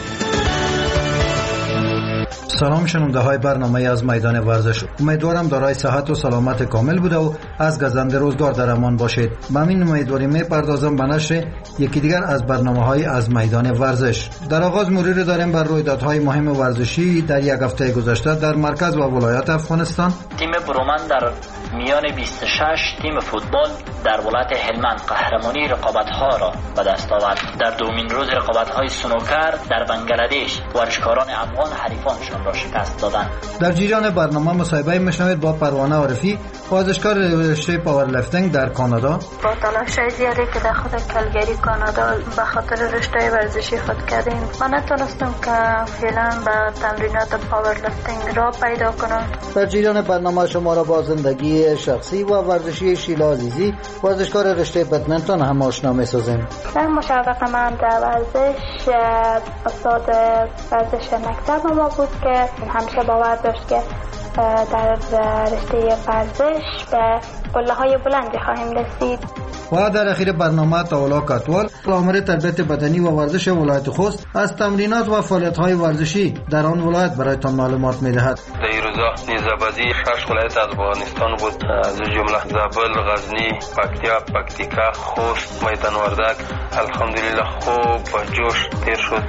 سلام شنونده های برنامه از میدان ورزش. امیدوارم دارای صحت و سلامت کامل بوده و از گزند روزگار در امان باشید. با این امیدواری میپردازم به نشر یکی دیگر از برنامه های از میدان ورزش. در آغاز مروری داریم بر رویدادهای مهم ورزشی در یک هفته گذشته در مرکز و ولایت افغانستان. تیم برومن در میان 26 تیم فوتبال در ولایت هلمند قهرمانی رقابت‌ها را به دست آورد. در دومین روز رقابت‌های سنوکر در بنگلادش ورزشکاران افغان حریفانشان را شکست دادند. در جریان برنامه مصاحبه میشنوید با پروانه عارفی، ورزشکار رشته پاورلیفتینگ در کانادا. با تلاش زیادی که در خود کلگری کانادا به خاطر رشته ورزشی خود کردیم، من نتونستم که فعلا به تمرینات پاورلیفتینگ را پیدا کنم. در جریان برنامه شما را با زندگی شخصی و ورزشی شیلا عزیزی، ورزشکار رشته بدمنتون هم آشنا می‌سازیم. در مسابقه من در ورزش استاد ورزش مکتب ما بود که همیشه باور داشت که در رشته ورزش به قله‌های بلندی خواهیم رسید. و در اخیر برنامه تاولا کاتوال، آمر تربیت بدنی و ورزش ولایت خوست از تمرینات و فعالیت‌های ورزشی در آن ولایت برایتان معلومات می‌دهد. در این روزا نیزه‌بازی 6 ولایت از افغانستان بود، از جمله زابل، غزنی، پکتیا، پکتیکا، خوست، میدان وردک. الحمدلله خوب و جوش تیر شد.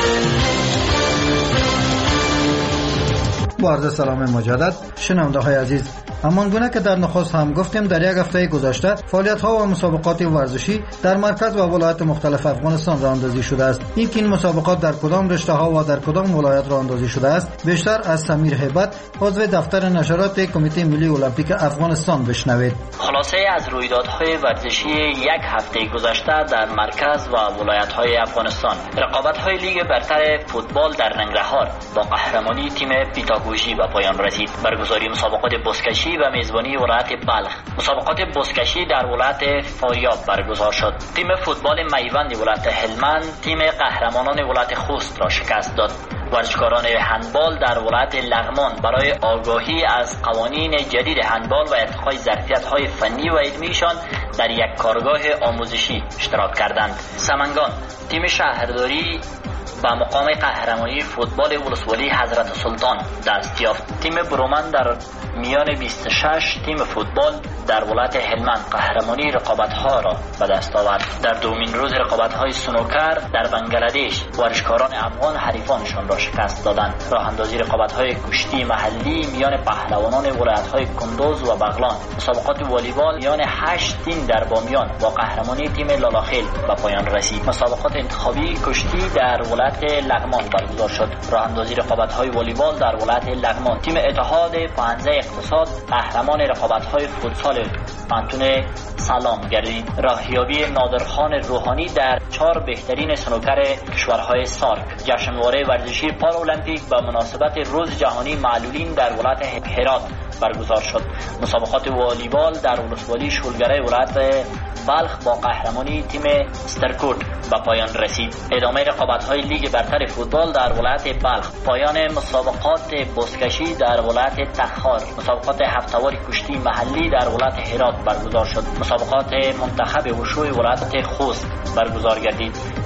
با عرض سلام مجدد شنونده های عزیز، همانگونه که در نخست هم گفتیم در یک هفته گذشته فعالیت ها و مسابقات ورزشی در مرکز و ولایت مختلف افغانستان راه اندازی شده است. این مسابقات در کدام رشته ها و در کدام ولایت راه اندازی شده است بیشتر از سمیر هیبت، عضو دفتر نشرات کمیته ملی المپیک افغانستان بشنوید. خلاصه از رویدادهای ورزشی یک هفته گذشته در مرکز و ولایت های افغانستان. رقابت های لیگ برتر فوتبال در ننگرهار با قهرمانی تیم پیتاگوژی به پایان رسید. برگزاری مسابقات بزکشی و میزبانی ولایت بلخ. مسابقات بزکشی در ولایت فاریاب برگزار شد. تیم فوتبال میوند ولایت هلمند تیم قهرمانان ولایت خوست را شکست داد. ورزشکاران هندبال در ولایت لغمان برای آگاهی از قوانین جدید هندبال و ارتقای ظرفیت‌های فنی و علمیشان در یک کارگاه آموزشی اشتراک کردند. سمنگان تیم شهرداری به مقام قهرمانی فوتبال ولسوالی حضرت سلطان دست یافت. تیم برومن در میان 26 تیم فوتبال در ولایت هلمند قهرمانی رقابت‌ها را به دست آورد. در دومین روز رقابت‌های سنوکر در بنگلادش ورزشکاران افغان حریفانشان را شکست دادند. راه اندازی رقابت‌های کشتی محلی میان پهلوانان ولایت‌های کندوز و بغلان. مسابقات والیبال میان 8 تیم در بامیان با قهرمانی تیم لالاخیل به پایان رسید. مسابقات انتخابی کشتی در ولایت لغمان برگزار شد. راه اندازی رقابت‌های والیبال در ولایت لغمان. تیم اتحاد پانزه اقتصاد قهرمان رقابت‌های فوتسال پانتون سلام گردید. راهیابی نادرخان روحانی در 4 بهترین سنوکر کشورهای سارک. جشنواره ورزشی پارالمپیک به مناسبت روز جهانی معلولین در ولایت هرات برگزار شد. مسابقات والیبال در ولسوالی شولگره ولایت بلخ با قهرمانی تیم استرکوت به پایان رسید. ادامه رقابت‌های لیگ برتر فوتبال در ولایت بلخ. پایان مسابقات بزکشی در ولایت تخار. مسابقات هفته‌وار کشتی محلی در ولایت هرات برگزار شد. مسابقات منتخب وشوی ولایت خوست برگزار گردید.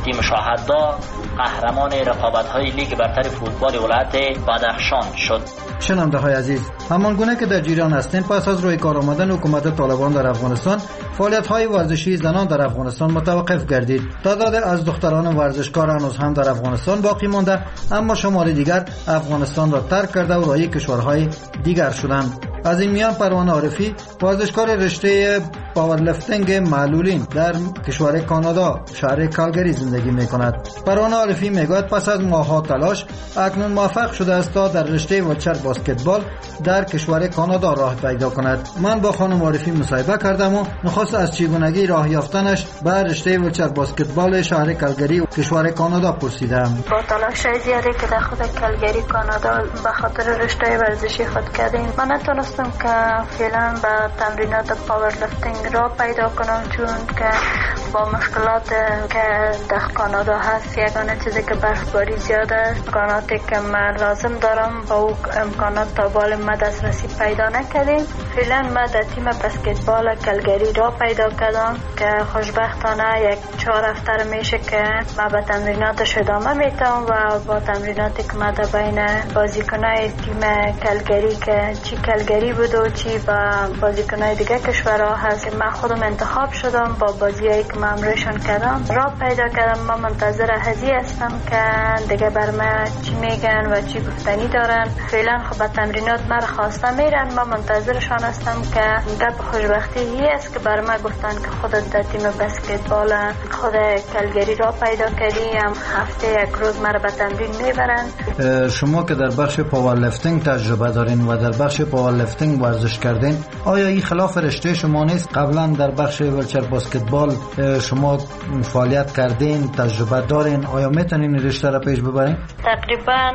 تیم شاهددا قهرمان رقابت‌های لیگ برتر فوتبال ولایت بدخشان شد. شنونده های عزیز، همان گونه که در جریان هستیم، پس از روی کار آمدن حکومت طالبان در افغانستان، فعالیت های ورزشی زنان در افغانستان متوقف گردید. تعداد از دختران ورزشکار هنوز هم در افغانستان باقی مانده، اما شماری دیگر افغانستان را ترک کرده و راهی کشورهای دیگر شدند. از این میان پروانه عارفی، ورزشکار رشته پاورلیفتینگ معلولین در کشور کانادا شهر کالگری زندگی می‌کند. پروانه عارفی میگوید پس از ماه‌ها تلاش اکنون موفق شده است تا در رشته ویلچر بسکتبال در کشور کانادا راه پیدا کند. من با خانم عارفی مصاحبه کردم و نخست از چگونگی راه یافتنش به رشته ویلچر بسکتبال شهر کالگری و کشور کانادا پرسیدم. با تلاش زیادی که در خود کالگری کانادا به خاطر رشته ورزشی خود کردیم، من نتونستم که فعلا به تمرینات پاورلیفتینگ را پیدا کنم، چون که با مشکلات که در کانادا هست، یگانه چیزی که برفباری زیاد است، امکاناتی که من لازم دارم با او امکانات تا بال ما دسترسی پیدا نکردیم. فعلا من در تیم بسکتبال کالگری را پیدا کردم که خوشبختانه یک 4 هفته میشه که من به تمریناتش ادامه میتم و با تمریناتی که من در بین بازیکنای تیم کالگری که چی کالگری بود و چی با بازیکنای دیگه کشورها هست، من خودم انتخاب شدم با بازیایی که من امروزشون کردم را پیدا کردم. من منتظر هزی هستم که دیگه بر من چی میگن و چی گفتنی دارن. فعلا خب به تمرینات من خواسته میرن، من منتظرشان هستم که گپ خوشبختی هی است که بر من گفتن که خودت در تیم بسکتبال خود کالگری را پیدا کردی، هم هفته یک روز مرا به تمرین میبرن. شما که در بخش پاورلیفتینگ تجربه دارین و در بخش پاورلیفتینگ ورزش کردین، آیا این خلاف رشته شما نیست؟ قبلا در بخش ویلچر بسکتبال شما فعالیت کردین، تجربه دارین، آیا میتونین رشته را پیش ببرین؟ تقریبا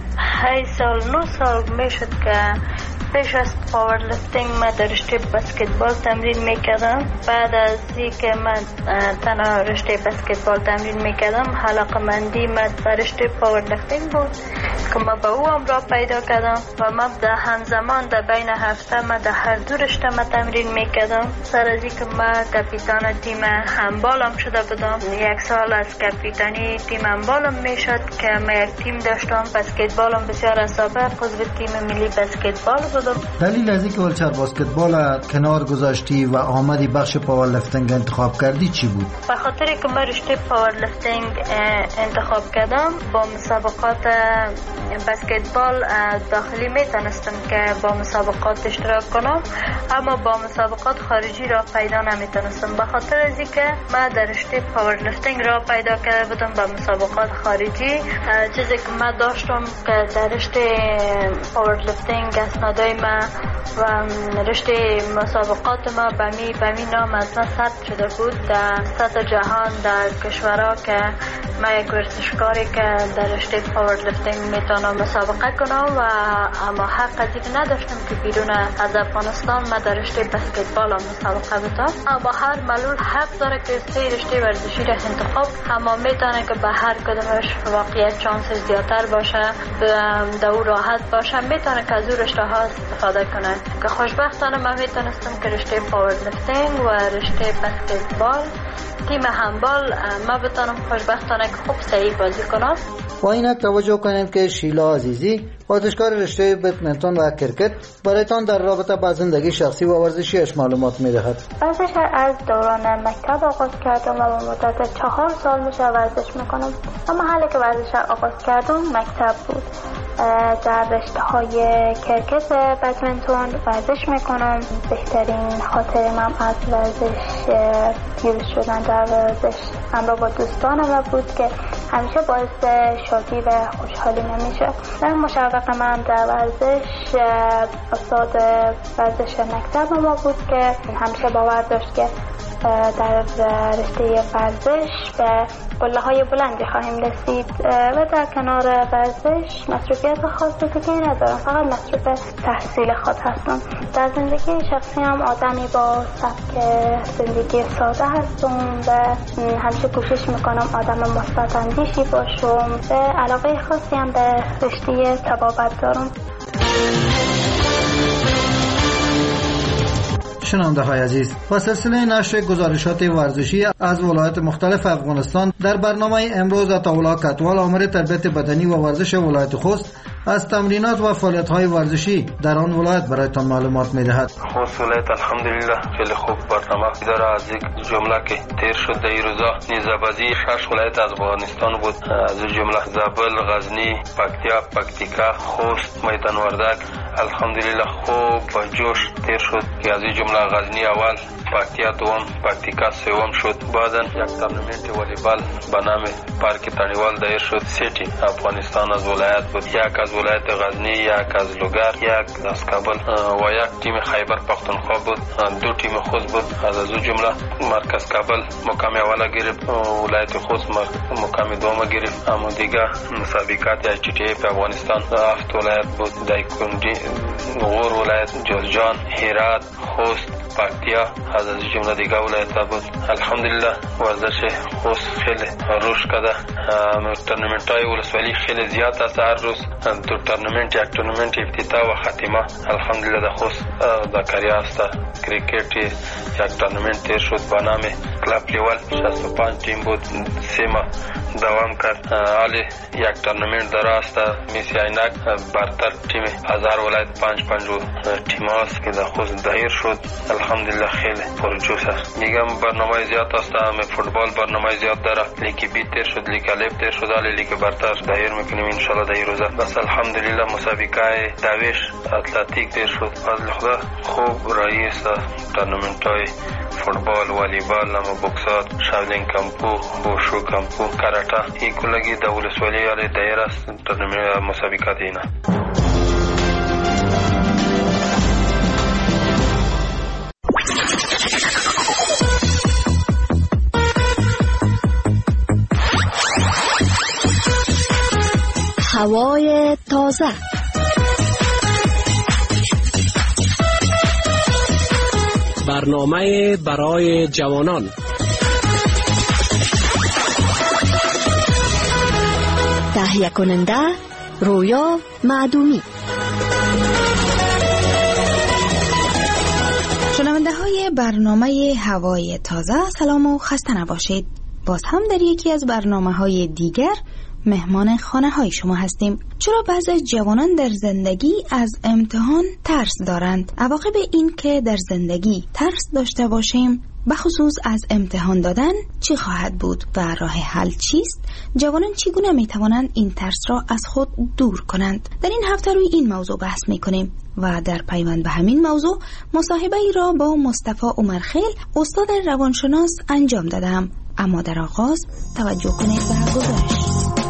8 سال 9 سال میشد که پیش از پاورلیفتینگ من در رشته بسکتبال تمرین میکردم. بعد از اینکه من تنها رشته بسکتبال تمرین میکردم، علاقه‌مندی من به رشته پاورلیفتینگ بود که من به او هم را پیدا کردم و من در همزمان در بین هفته من در هر دو رشته من تمرین میکردم. سر از اینکه من کاپیتان تیم هندبالم شده بودم، 1 سال از کاپیتانی تیم هندبالم میشد که من یک تیم داشتم. بسکتبالم بسیار از سابق عضو تیم ملی بسکتبال بودم. دلیل از اینکه ویلچر بسکتبال کنار گذاشتی و آمدی بخش پاورلیفتینگ انتخاب کردی چی بود؟ به خاطر که من رشته پاورلیفتینگ انتخاب کردم، با مسابقات بسکتبال داخلی میتونستم که با مسابقات اشتراک کنم، اما با مسابقات خارجی را پیدا نمیتونستم. به خاطر از اینکه من در رشته پاورلیفتینگ را پیدا کرده بودم با مسابقات خارجی، چیزی که من داشتم که در رشته پاورلیفتینگ اسنادای من و رشته مسابقات ما به می نام از من ثبت شده بود در سطح جهان در کشورها که من یک ورزشکاری که در رشته پاورلیفتینگ میتونم مسابقه کنم و اما حق از این نداشتم که بیرون از افغانستان من در رشته بسکتبال مسابقه بتم. اما هر معلول حق داره که سه رشته ورزشی را انتخاب، اما میتونه که به هر کدومش واقعیت چانس زیادتر باشه، در او راحت باشه، میتونه که از او رشته ها استفاده کنه. که خوشبختانه من میتونستم که رشته پاورلیفتینگ و رشته بسکتبال تیم هندبال ما بتونم خوشبختانه که خوب صحیح بازی کنم. با اینک توجه کنید که شیلا عزیزی ورزشکار رشته بدمنتون و کرکت برایتان در رابطه با زندگی شخصی و ورزشیش معلومات میدهد. ورزش از دوران مکتب آغاز کردم و به مدت 4 سال میشه ورزش میکنم. اما حالی که ورزش آغاز کردم مکتب بود. در رشته های کرکت بدمنتون ورزش میکنم. بهترین خاطر من از ورزش پیروز شدن در ورزش همراه با دوستانم بود که همیشه باعث شادی و خوشحالی نمیشه. مشوق من در ورزش استاد ورزش مکتب ما بود که همیشه باور داشت که در رشته ورزش به قله‌های بلندی خواهیم رسید و در کنار ورزش مصروفیت خاصی دیگه ندارم، فقط مصروف تحصیل خود هستم. در زندگی شخصی هم آدمی با سبک زندگی ساده هستم و همیشه کوشش میکنم آدم مثبت اندیشی باشم و علاقه خاصی هم به رشته طبابت دارم. شنونده های عزیز، با سلسله نشر گزارشات ورزشی از ولایات مختلف افغانستان در برنامه امروز عطاالله کتوال آمر تربیت بدنی و ورزش ولایت خوست از تمرینات و فعالیت‌های ورزشی در آن ولایت برایتان معلومات می‌دهد. خوست ولایت الحمدلله خیلی خوب برنامه داره. از یک جمله که تیر شد در این روزا نیزه‌بازی 6 ولایت از افغانستان بود، از جمله زابل، غزنی، پکتیا، پکتیکا، خوست، میدان وردک الحمدلله خوب و جوش تیر شد که از این جمله غزنی اول، پکتیا دوم، پکتیکا سوم شد. بعداً یک تورنمنت والیبال به نام پارک تانیوال دایر شد. سیتی افغانستان از ولایت بود، یک از ولایت غزنی، یک از لوگر، یک از کابل و یک تیم خیبر پختونخوا بود. دو تیم خوست بود. از جمله مرکز کابل مقام اول گرفت، ولایت خوست مقام دوم گرفت. اما دیگه مسابقات ITTA په افغانستان 7 ولایت بود، دایکنډي، غور ولایت، جوزجان، هرات، خوست، پکتیا از جمله دیگه ولایت بود. الحمدلله ورزش خوست خیلی رشد کرده. تورنمنت های ولسوالی خیلی زیاد است. هر روز دو تورنمنت، یک تورنمنت افتتاح و خاتمه الحمدلله در خوست در کریا است. کریکت یک تورنمنت تیر شد به نام کلاب لیول، 65 تیم بود، 3 ماه دوام کرد. حالی یک تورنمنت در است میسی عینک برتر تیم 1000 ولایت 5 تیم است که در خوست دایر شد. الحمدلله خیلی پرجوش است. دیگه برنامه زیاد است. فوتبال برنامه زیاد داره. لیگ بی تیر شد، لیگ الف تیر شد، حالی لیگ برتر دایر میکنیم ان شاء الله در روزا. بس الحمدلله مسابقه دویش اتلتیک تیر شد. فضل خدا خوب رئیس تورنمنت های فوتبال، والیبال، اما بوکسات، شاولین کمپو، وشو کمپو، کاراته این کلگی در ولسوالی علی دایر است. تورنمنت مسابقات اینا هوای تازه. برنامه برای جوانان. تهیه کننده رویا معدومی. شنونده های برنامه هوای تازه، سلام و خسته نباشید. باز هم در یکی از برنامه های دیگر مهمان خانه های شما هستیم. چرا بعضی جوانان در زندگی از امتحان ترس دارند؟ عواقب این که در زندگی ترس داشته باشیم بخصوص از امتحان دادن چی خواهد بود و راه حل چیست؟ جوانان چگونه می توانند این ترس را از خود دور کنند؟ در این هفته روی این موضوع بحث می کنیم و در پیوند به همین موضوع مصاحبه ای را با مصطفی عمرخیل استاد روانشناس انجام دادم. اما در آغاز توجه کنید به گزارش.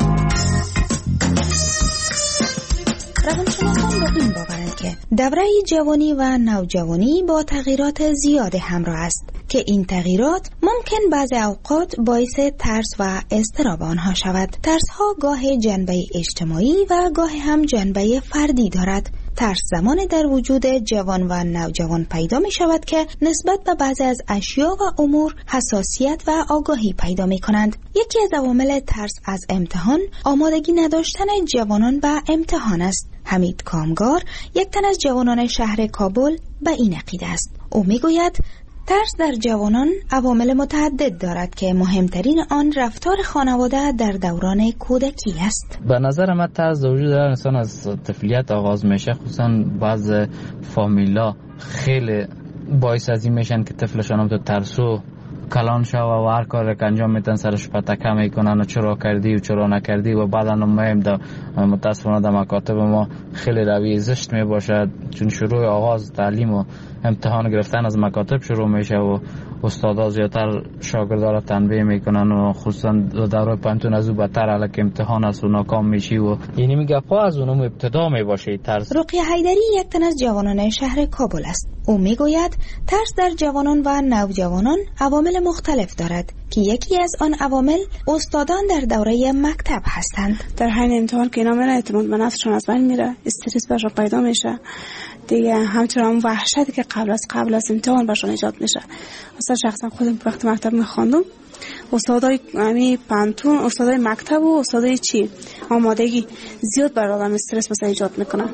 روانشناسان با این باورند که دوره جوانی و نوجوانی با تغییرات زیاد همراه است که این تغییرات ممکن بعضی اوقات باعث ترس و اضطراب آنها شود. ترس ها گاه جنبه اجتماعی و گاه هم جنبه فردی دارد. ترس زمان در وجود جوان و نوجوان پیدا می شود که نسبت به بعضی از اشیا و امور حساسیت و آگاهی پیدا می کنند. یکی از عوامل ترس از امتحان آمادگی نداشتن جوانان به امتحان است. حمید کامگار، یک تن از جوانان شهر کابل، به این عقیده است. او می گوید ترس در جوانان عوامل متعدد دارد که مهمترین آن رفتار خانواده در دوران کودکی است. به نظر من ترس در وجود انسان از طفولیت آغاز میشه. خصوصا بعض فامیلا خیلی باعث از این میشن که طفلشان هم تو ترسو کلان شو و هر کار که انجام میدن سرش پتکه میکنن و چرا کردی و چرا نکردی و بعدا مهم در متاسفانه در مکاتب ما خیلی روی زشت میباشد، چون شروع آغاز تعلیم و امتحان گرفتن از مکاتب شروع میشه و استادا زیادتر شاگردا را تنبیه میکنن و خصوصا دوره پانتون از او بدتر الک امتحان است و ناکام میشی و یعنی میگه پا از اونم ابتدا میباشه ترس. رقیه حیدری یک تن از جوانان شهر کابل است. او میگوید ترس در جوانان و نوجوانان عوامل مختلف دارد که یکی از آن عوامل استادان در دوره مکتب هستند. در حین امتحان که اینا میره اعتماد به نفسشون از بین میره، استرس برشون پیدا میشه دیگه، همچنین هم وحشتی که قبل از امتحان برشون ایجاد میشه. مثلا شخصا خودم وقتی مکتب میخواندم استادای پانتون، استادای مکتب و استادای آمادگی زیاد بر آدم استرس مثلا ایجاد میکنن.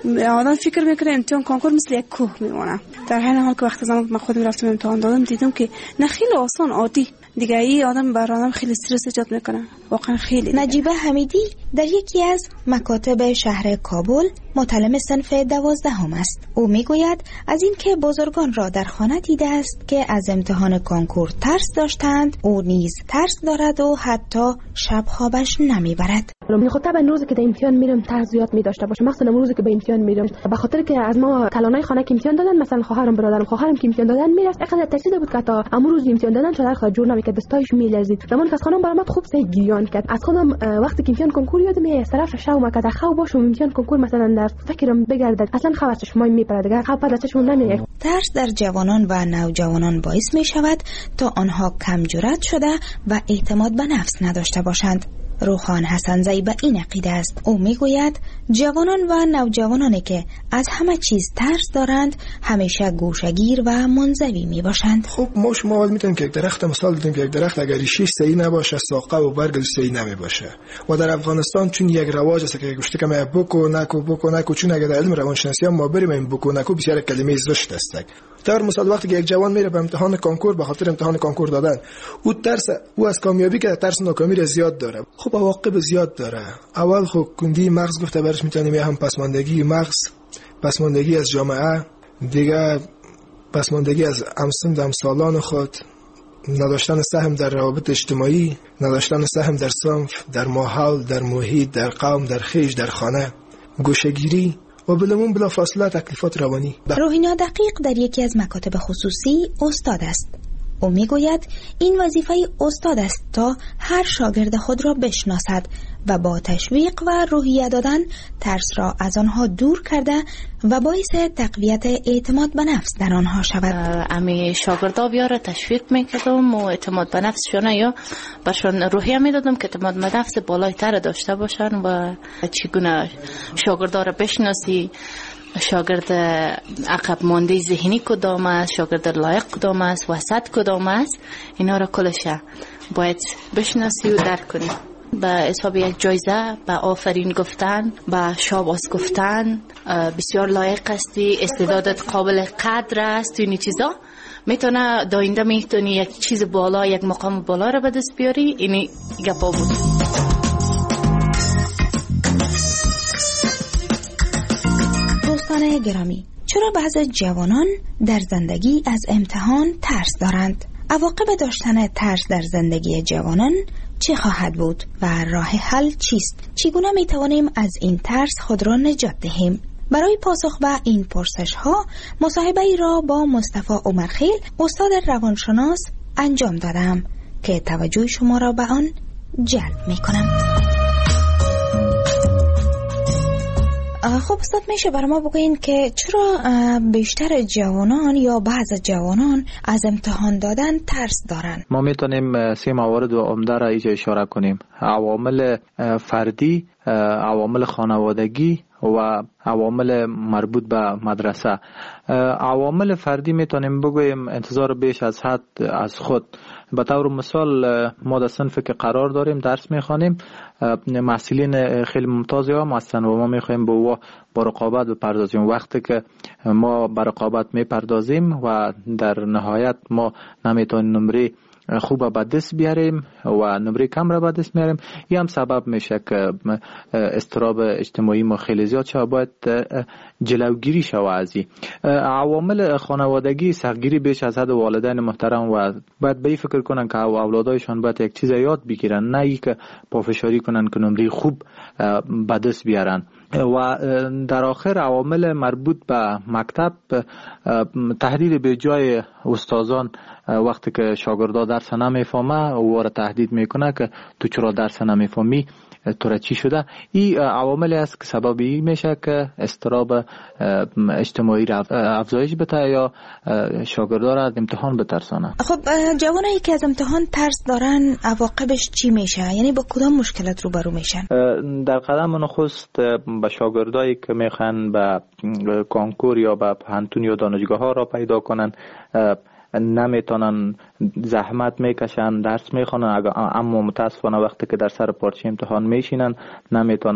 آدم فکر میکنه امتحان کنکور مثل یک کوه میمونه. در حین حال که وقتی زمان من خودم رفتم امتحان دادم دیدم که نه خیلی آسان عادی دیگه. این آدم برای آدم خیلی استرس ایجاد میکنه واقعا خیلی. نجیبه حمیدی در یکی از مکاتب شهر کابل متعلم صنف 12 است. او میگوید از اینکه بزرگان را در خانه دیده است که از امتحان کنکور ترس داشتند، او نیز ترس دارد و حتی شب خوابش نمیبرد. خب طبعا روزی که در امتحان میرم ترس زیاد می داشته باشه، مثلا روزی که به امتحان میرم به خاطر که از ما کلانای خانه که امتحان دادن، مثلا خواهرم برادرم خواهرم که امتحان دادن میرفت اینقدر ترسیده بود که تا امروز امتحان دادن شده خود جور نمیکرد، دستایش میلرزید. زمان که از خانم برآمد خوب سه گریان کرد. از خودم وقتی که امتحان کنکور یادم میاد طرف شوم که در خواب باشم امتحان کنکور مثلا در فکرم بگردد اصلا خواب از چشمای میپره دیگه، خواب از چشمم نمیاد. ترس در جوانان و نوجوانان باعث می شود تا آنها کم جرأت شده و اعتماد به نفس نداشته باشند. روخان حسنزی به این عقیده است. او میگوید جوانان و نوجوانانی که از همه چیز ترس دارند همیشه گوشه‌گیر و منزوی می باشند. خب ما شما اول میتونیم که یک درخت مثال بدیم که یک درخت اگر ریشش صحیح نباشه ساقه و برگ صحیح نمی باشه. و در افغانستان چون یک رواج است که گفته که ما بوکو نکو چون اگر در علم روانشناسی ما بریم این بوکو نکو بسیار کلمه زشت است. در مثال وقتی که یک جوان میره به امتحان کنکور به خاطر امتحان کنکور دادن، او ترس او از کامیابی که ترس ناکامی را زیاد داره. خب عواقب زیاد داره. اول خب کندی مغز گفته برش میتونیم یا هم پسماندگی مغز، پسماندگی از جامعه، دیگه پسماندگی از همسالان خود، نداشتن سهم در روابط اجتماعی، نداشتن سهم در صنف، در ماحول، در محیط، در قوم، در خیش، در خانه، گوشه‌گیری و بلا فاصله تکلیفات روانی. روحینا دقیق در یکی از مکاتب خصوصی استاد است. او میگوید این وظیفه استاد است تا هر شاگرد خود را بشناسد و با تشویق و روحیه دادن ترس را از آنها دور کرده و باعث تقویت اعتماد به نفس در آنها شود. امی شاگردا بیاره تشویق میکردم و اعتماد به نفسشون یا برشون روحیه میدادم که اعتماد به نفس بالاتر داشته باشن و چگونه شاگردا را بشناسی، شاگرد عقب مانده ذهنی کدام است، شاگرد لایق کدام است، وسط کدام است، اینا را کلش باید بشناسی و درک کنی. به حساب یک جایزه، به آفرین گفتن، به شاباس گفتن، بسیار لایق هستی، استعدادت قابل قدر است، این چیزا میتونه داینده میتونی یک چیز بالا، یک مقام بالا را به دست بیاری. اینی گپا بود. دوستان گرامی، چرا بعضی جوانان در زندگی از امتحان ترس دارند؟ عواقب داشتن ترس در زندگی جوانان چه خواهد بود و راه حل چیست؟ چگونه می توانیم از این ترس خود را نجات دهیم؟ برای پاسخ به این پرسش ها مصاحبه ای را با مصطفی عمرخیل استاد روانشناس انجام دادم که توجه شما را به آن جلب می کنم. خب استاد میشه برای ما بگوین که چرا بیشتر جوانان یا بعض جوانان از امتحان دادن ترس دارن؟ ما میتونیم 3 موارد عمده را اینجا اشاره کنیم: عوامل فردی، عوامل خانوادگی و عوامل مربوط به مدرسه. عوامل فردی میتونیم بگویم انتظار بیش از حد از خود. به طور مثال ما در صنفی که قرار داریم درس میخوانیم، محصلین خیلی ممتازی هم هستن و ما میخوایم با رقابت بپردازیم. وقتی که ما با رقابت میپردازیم و در نهایت ما نمیتونیم نمره خوب به دست بیاریم و نمره کم را به دست میاریم، این هم سبب میشه که اضطراب اجتماعی ما خیلی زیاد شود. باید جلوگیری شود از این عوامل خانوادگی. سختگیری بیش از حد والدین محترم و باید به این فکر کنن که اولادایشان باید یک چیز یاد بگیرن، نه ای که پافشاری کنن که نمره خوب به دست بیارن. و در آخر عوامل مربوط به مکتب، تهدید به جای استادان وقتی که شاگردا درس نمیفهمه او را تهدید میکنه که تو چرا درس نمیفهمی، تو را چی شده. این عواملی است که سبب این میشه که اضطراب اجتماعی را افزایش بده یا شاگردا را از امتحان بترسانه. خب جوانایی که از امتحان ترس دارن عواقبش چی میشه؟ یعنی با کدام مشکلات روبرو میشن؟ در قدم نخست به شاگردایی که میخوان به کنکور یا به پانتون یا دانشگاه ها را پیدا کنن، نمیتونن، زحمت میکشن، درس میخونن، اما متاسفانه وقتی که در سر پارچه امتحان میشینن نمیتونن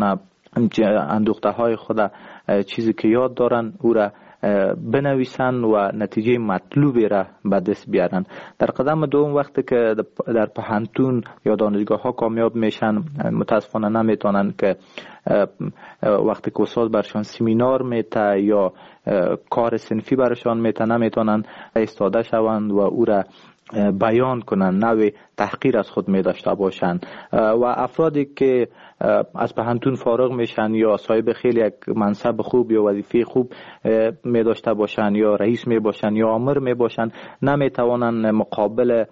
اندوخته های خود چیزی که یاد دارن او را بنویسن و نتیجه مطلوبی را به دست بیارن. در قدم دوم وقتی که در پوهنتون یا دانشگاه ها کامیاب میشن، متاسفانه نمیتونن که وقتی که استاد برشان سمینار میته یا کار صنفی برشان میته نمیتونن ایستاده شوند و او را بیان کنن، نوع تحقیر از خود می داشته باشند. و افرادی که از پوهنتون فارغ میشن یا صاحب خیلی یک منصب خوب یا وظیفه خوب می داشته باشند یا رئیس می باشند یا آمر می باشند، نمی توانند مقابل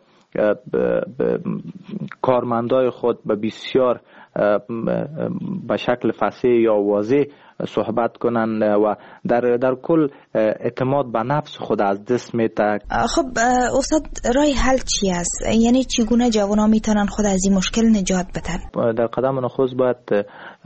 کارمندای خود به بسیار به شکل فصیح یا واضح صحبت کنند و در کل اعتماد به نفس خود از دست میده. خب استاد، راه حل چی است؟ یعنی چگونه جوانان میتونن خود از این مشکل نجات بدن؟ در قدم نخست باید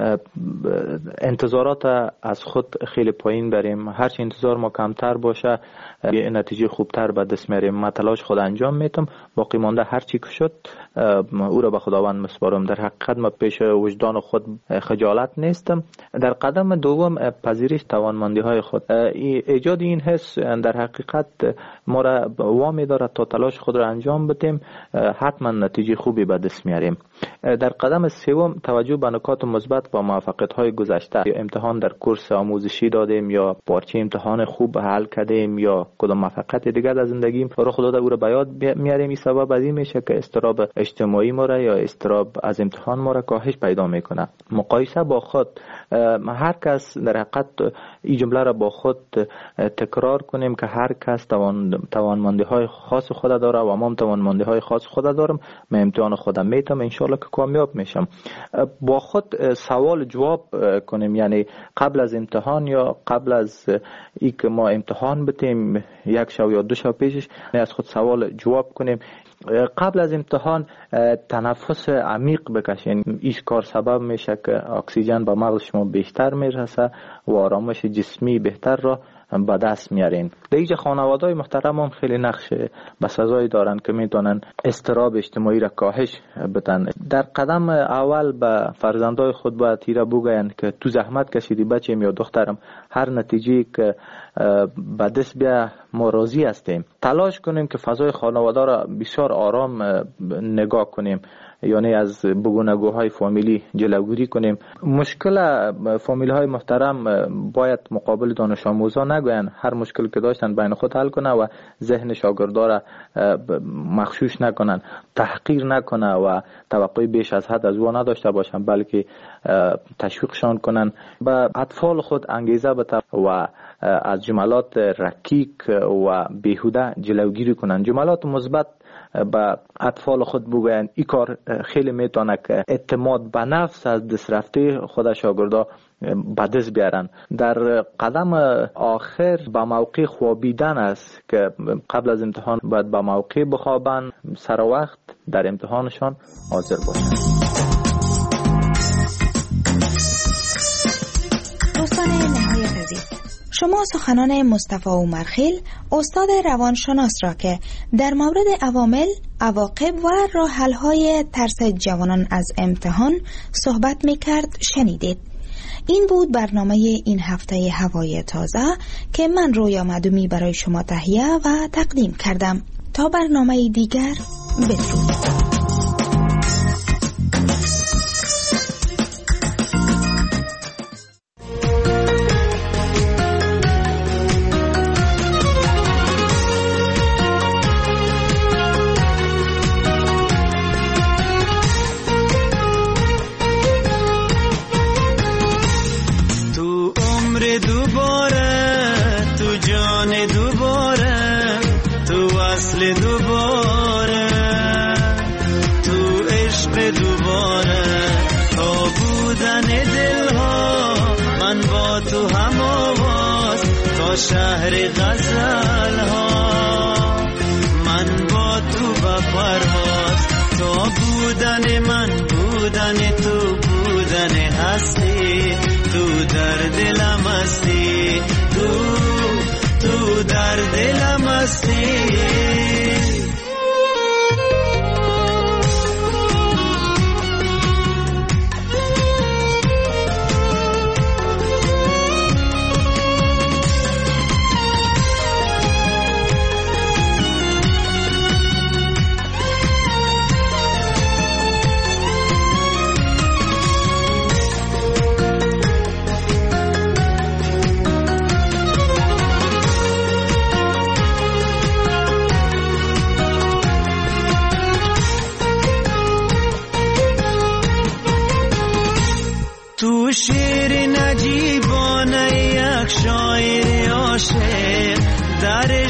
انتظارات از خود خیلی پایین بریم. هرچی انتظار ما کمتر باشه یه نتیجه خوبتر به دست میاریم. من تلاش خود انجام میتم، باقی مانده هرچی که شد او را به خداوند مسپارم. در حقیقت ما پیش وجدان خود خجالت نیستم. در قدم دوم پذیرش توانمندی های خود. ایجاد این حس در حقیقت ما را وامی دارد تا تلاش خود را انجام بدیم، حتما نتیجه خوبی به دست میاریم. در قدم سوم توجه به نکات مثبت و موفقیت های گذشته. امتحان در کورس آموزشی دادیم یا پارچه امتحان خوب حل کردیم یا کدام موفقیت دیگر در زندگیم رخ داده او را به یاد میاریم. این سبب از این میشه که اضطراب اجتماعی ما را یا اضطراب از امتحان ما را کاهش پیدا میکنه. مقایسه با خود، هر کس در حقیقت این جمله را با خود تکرار کنیم که هر کس توانمندی های خاص خود داره و ما هم توانمندی های خاص خود دارم. من امتحان خودم میتم، انشالله که کامیاب میشم. با خود سوال جواب کنیم، یعنی قبل از امتحان یا قبل از ای که ما امتحان بتیم یک شب یا دو شب پیشش از خود سوال جواب کنیم. قبل از امتحان تنفس عمیق بکشین. این کار سبب میشه که اکسیژن به مغز شما بیشتر میرسه و آرامش جسمی بهتر را به دست میارین. در اینجا خانواده‌های محترم هم خیلی نقش بسزایی دارن که میتونن اضطراب اجتماعی را کاهش بدن. در قدم اول به فرزندای خود باید تیره بگوین که تو زحمت کشیدی بچه‌م یا دخترم، هر نتیجه که به دست بیا ما راضی هستیم. تلاش کنیم که فضای خانواده را بسیار آرام نگاه کنیم، یعنی از بگونگوهای فامیلی جلوگیری کنیم. مشکل فامیلی های محترم باید مقابل دانش آموزان نگوین، هر مشکل که داشتن بین خود حل کنه و ذهن شاگردا را مغشوش نکنن، تحقیر نکنه و توقع بیش از حد از او نداشته باشن، بلکه تشویقشان کنن. به اطفال خود انگیزه بده و از جملات رکیک و بیهوده جلوگیری کنن. جملات مثبت به اطفال خود بگوین. این کار خیلی میتونه که اعتماد به نفس از دست رفته خود شاگردا به دست بیارن. در قدم آخر به موقع خوابیدن است که قبل از امتحان باید به موقع بخوابن، سر وقت در امتحانشان حاضر باشن. دوستان نهایت عزیز، شما سخنان مصطفی عمرخیل، استاد روانشناس را که در مورد عوامل، عواقب و راه حل‌های ترس جوانان از امتحان صحبت می‌کرد شنیدید. این بود برنامه این هفته هوای تازه که من رویا مدومی برای شما تهیه و تقدیم کردم. تا برنامه دیگر، بدرود. شهر غزل ها من با تو با پرواز، تو بودن من بودن تو بودن هستی، تو در دلم هستی، تو در دلم هستی.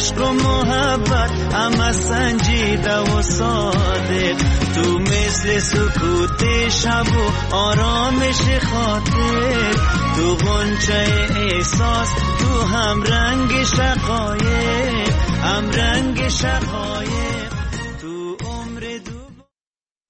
عشق و محبت همه سنجیده و صادق، تو مثل سکوت شب و آرامش خاطر، تو غنچه احساس، تو هم رنگ شقایق، هم رنگ شقایق.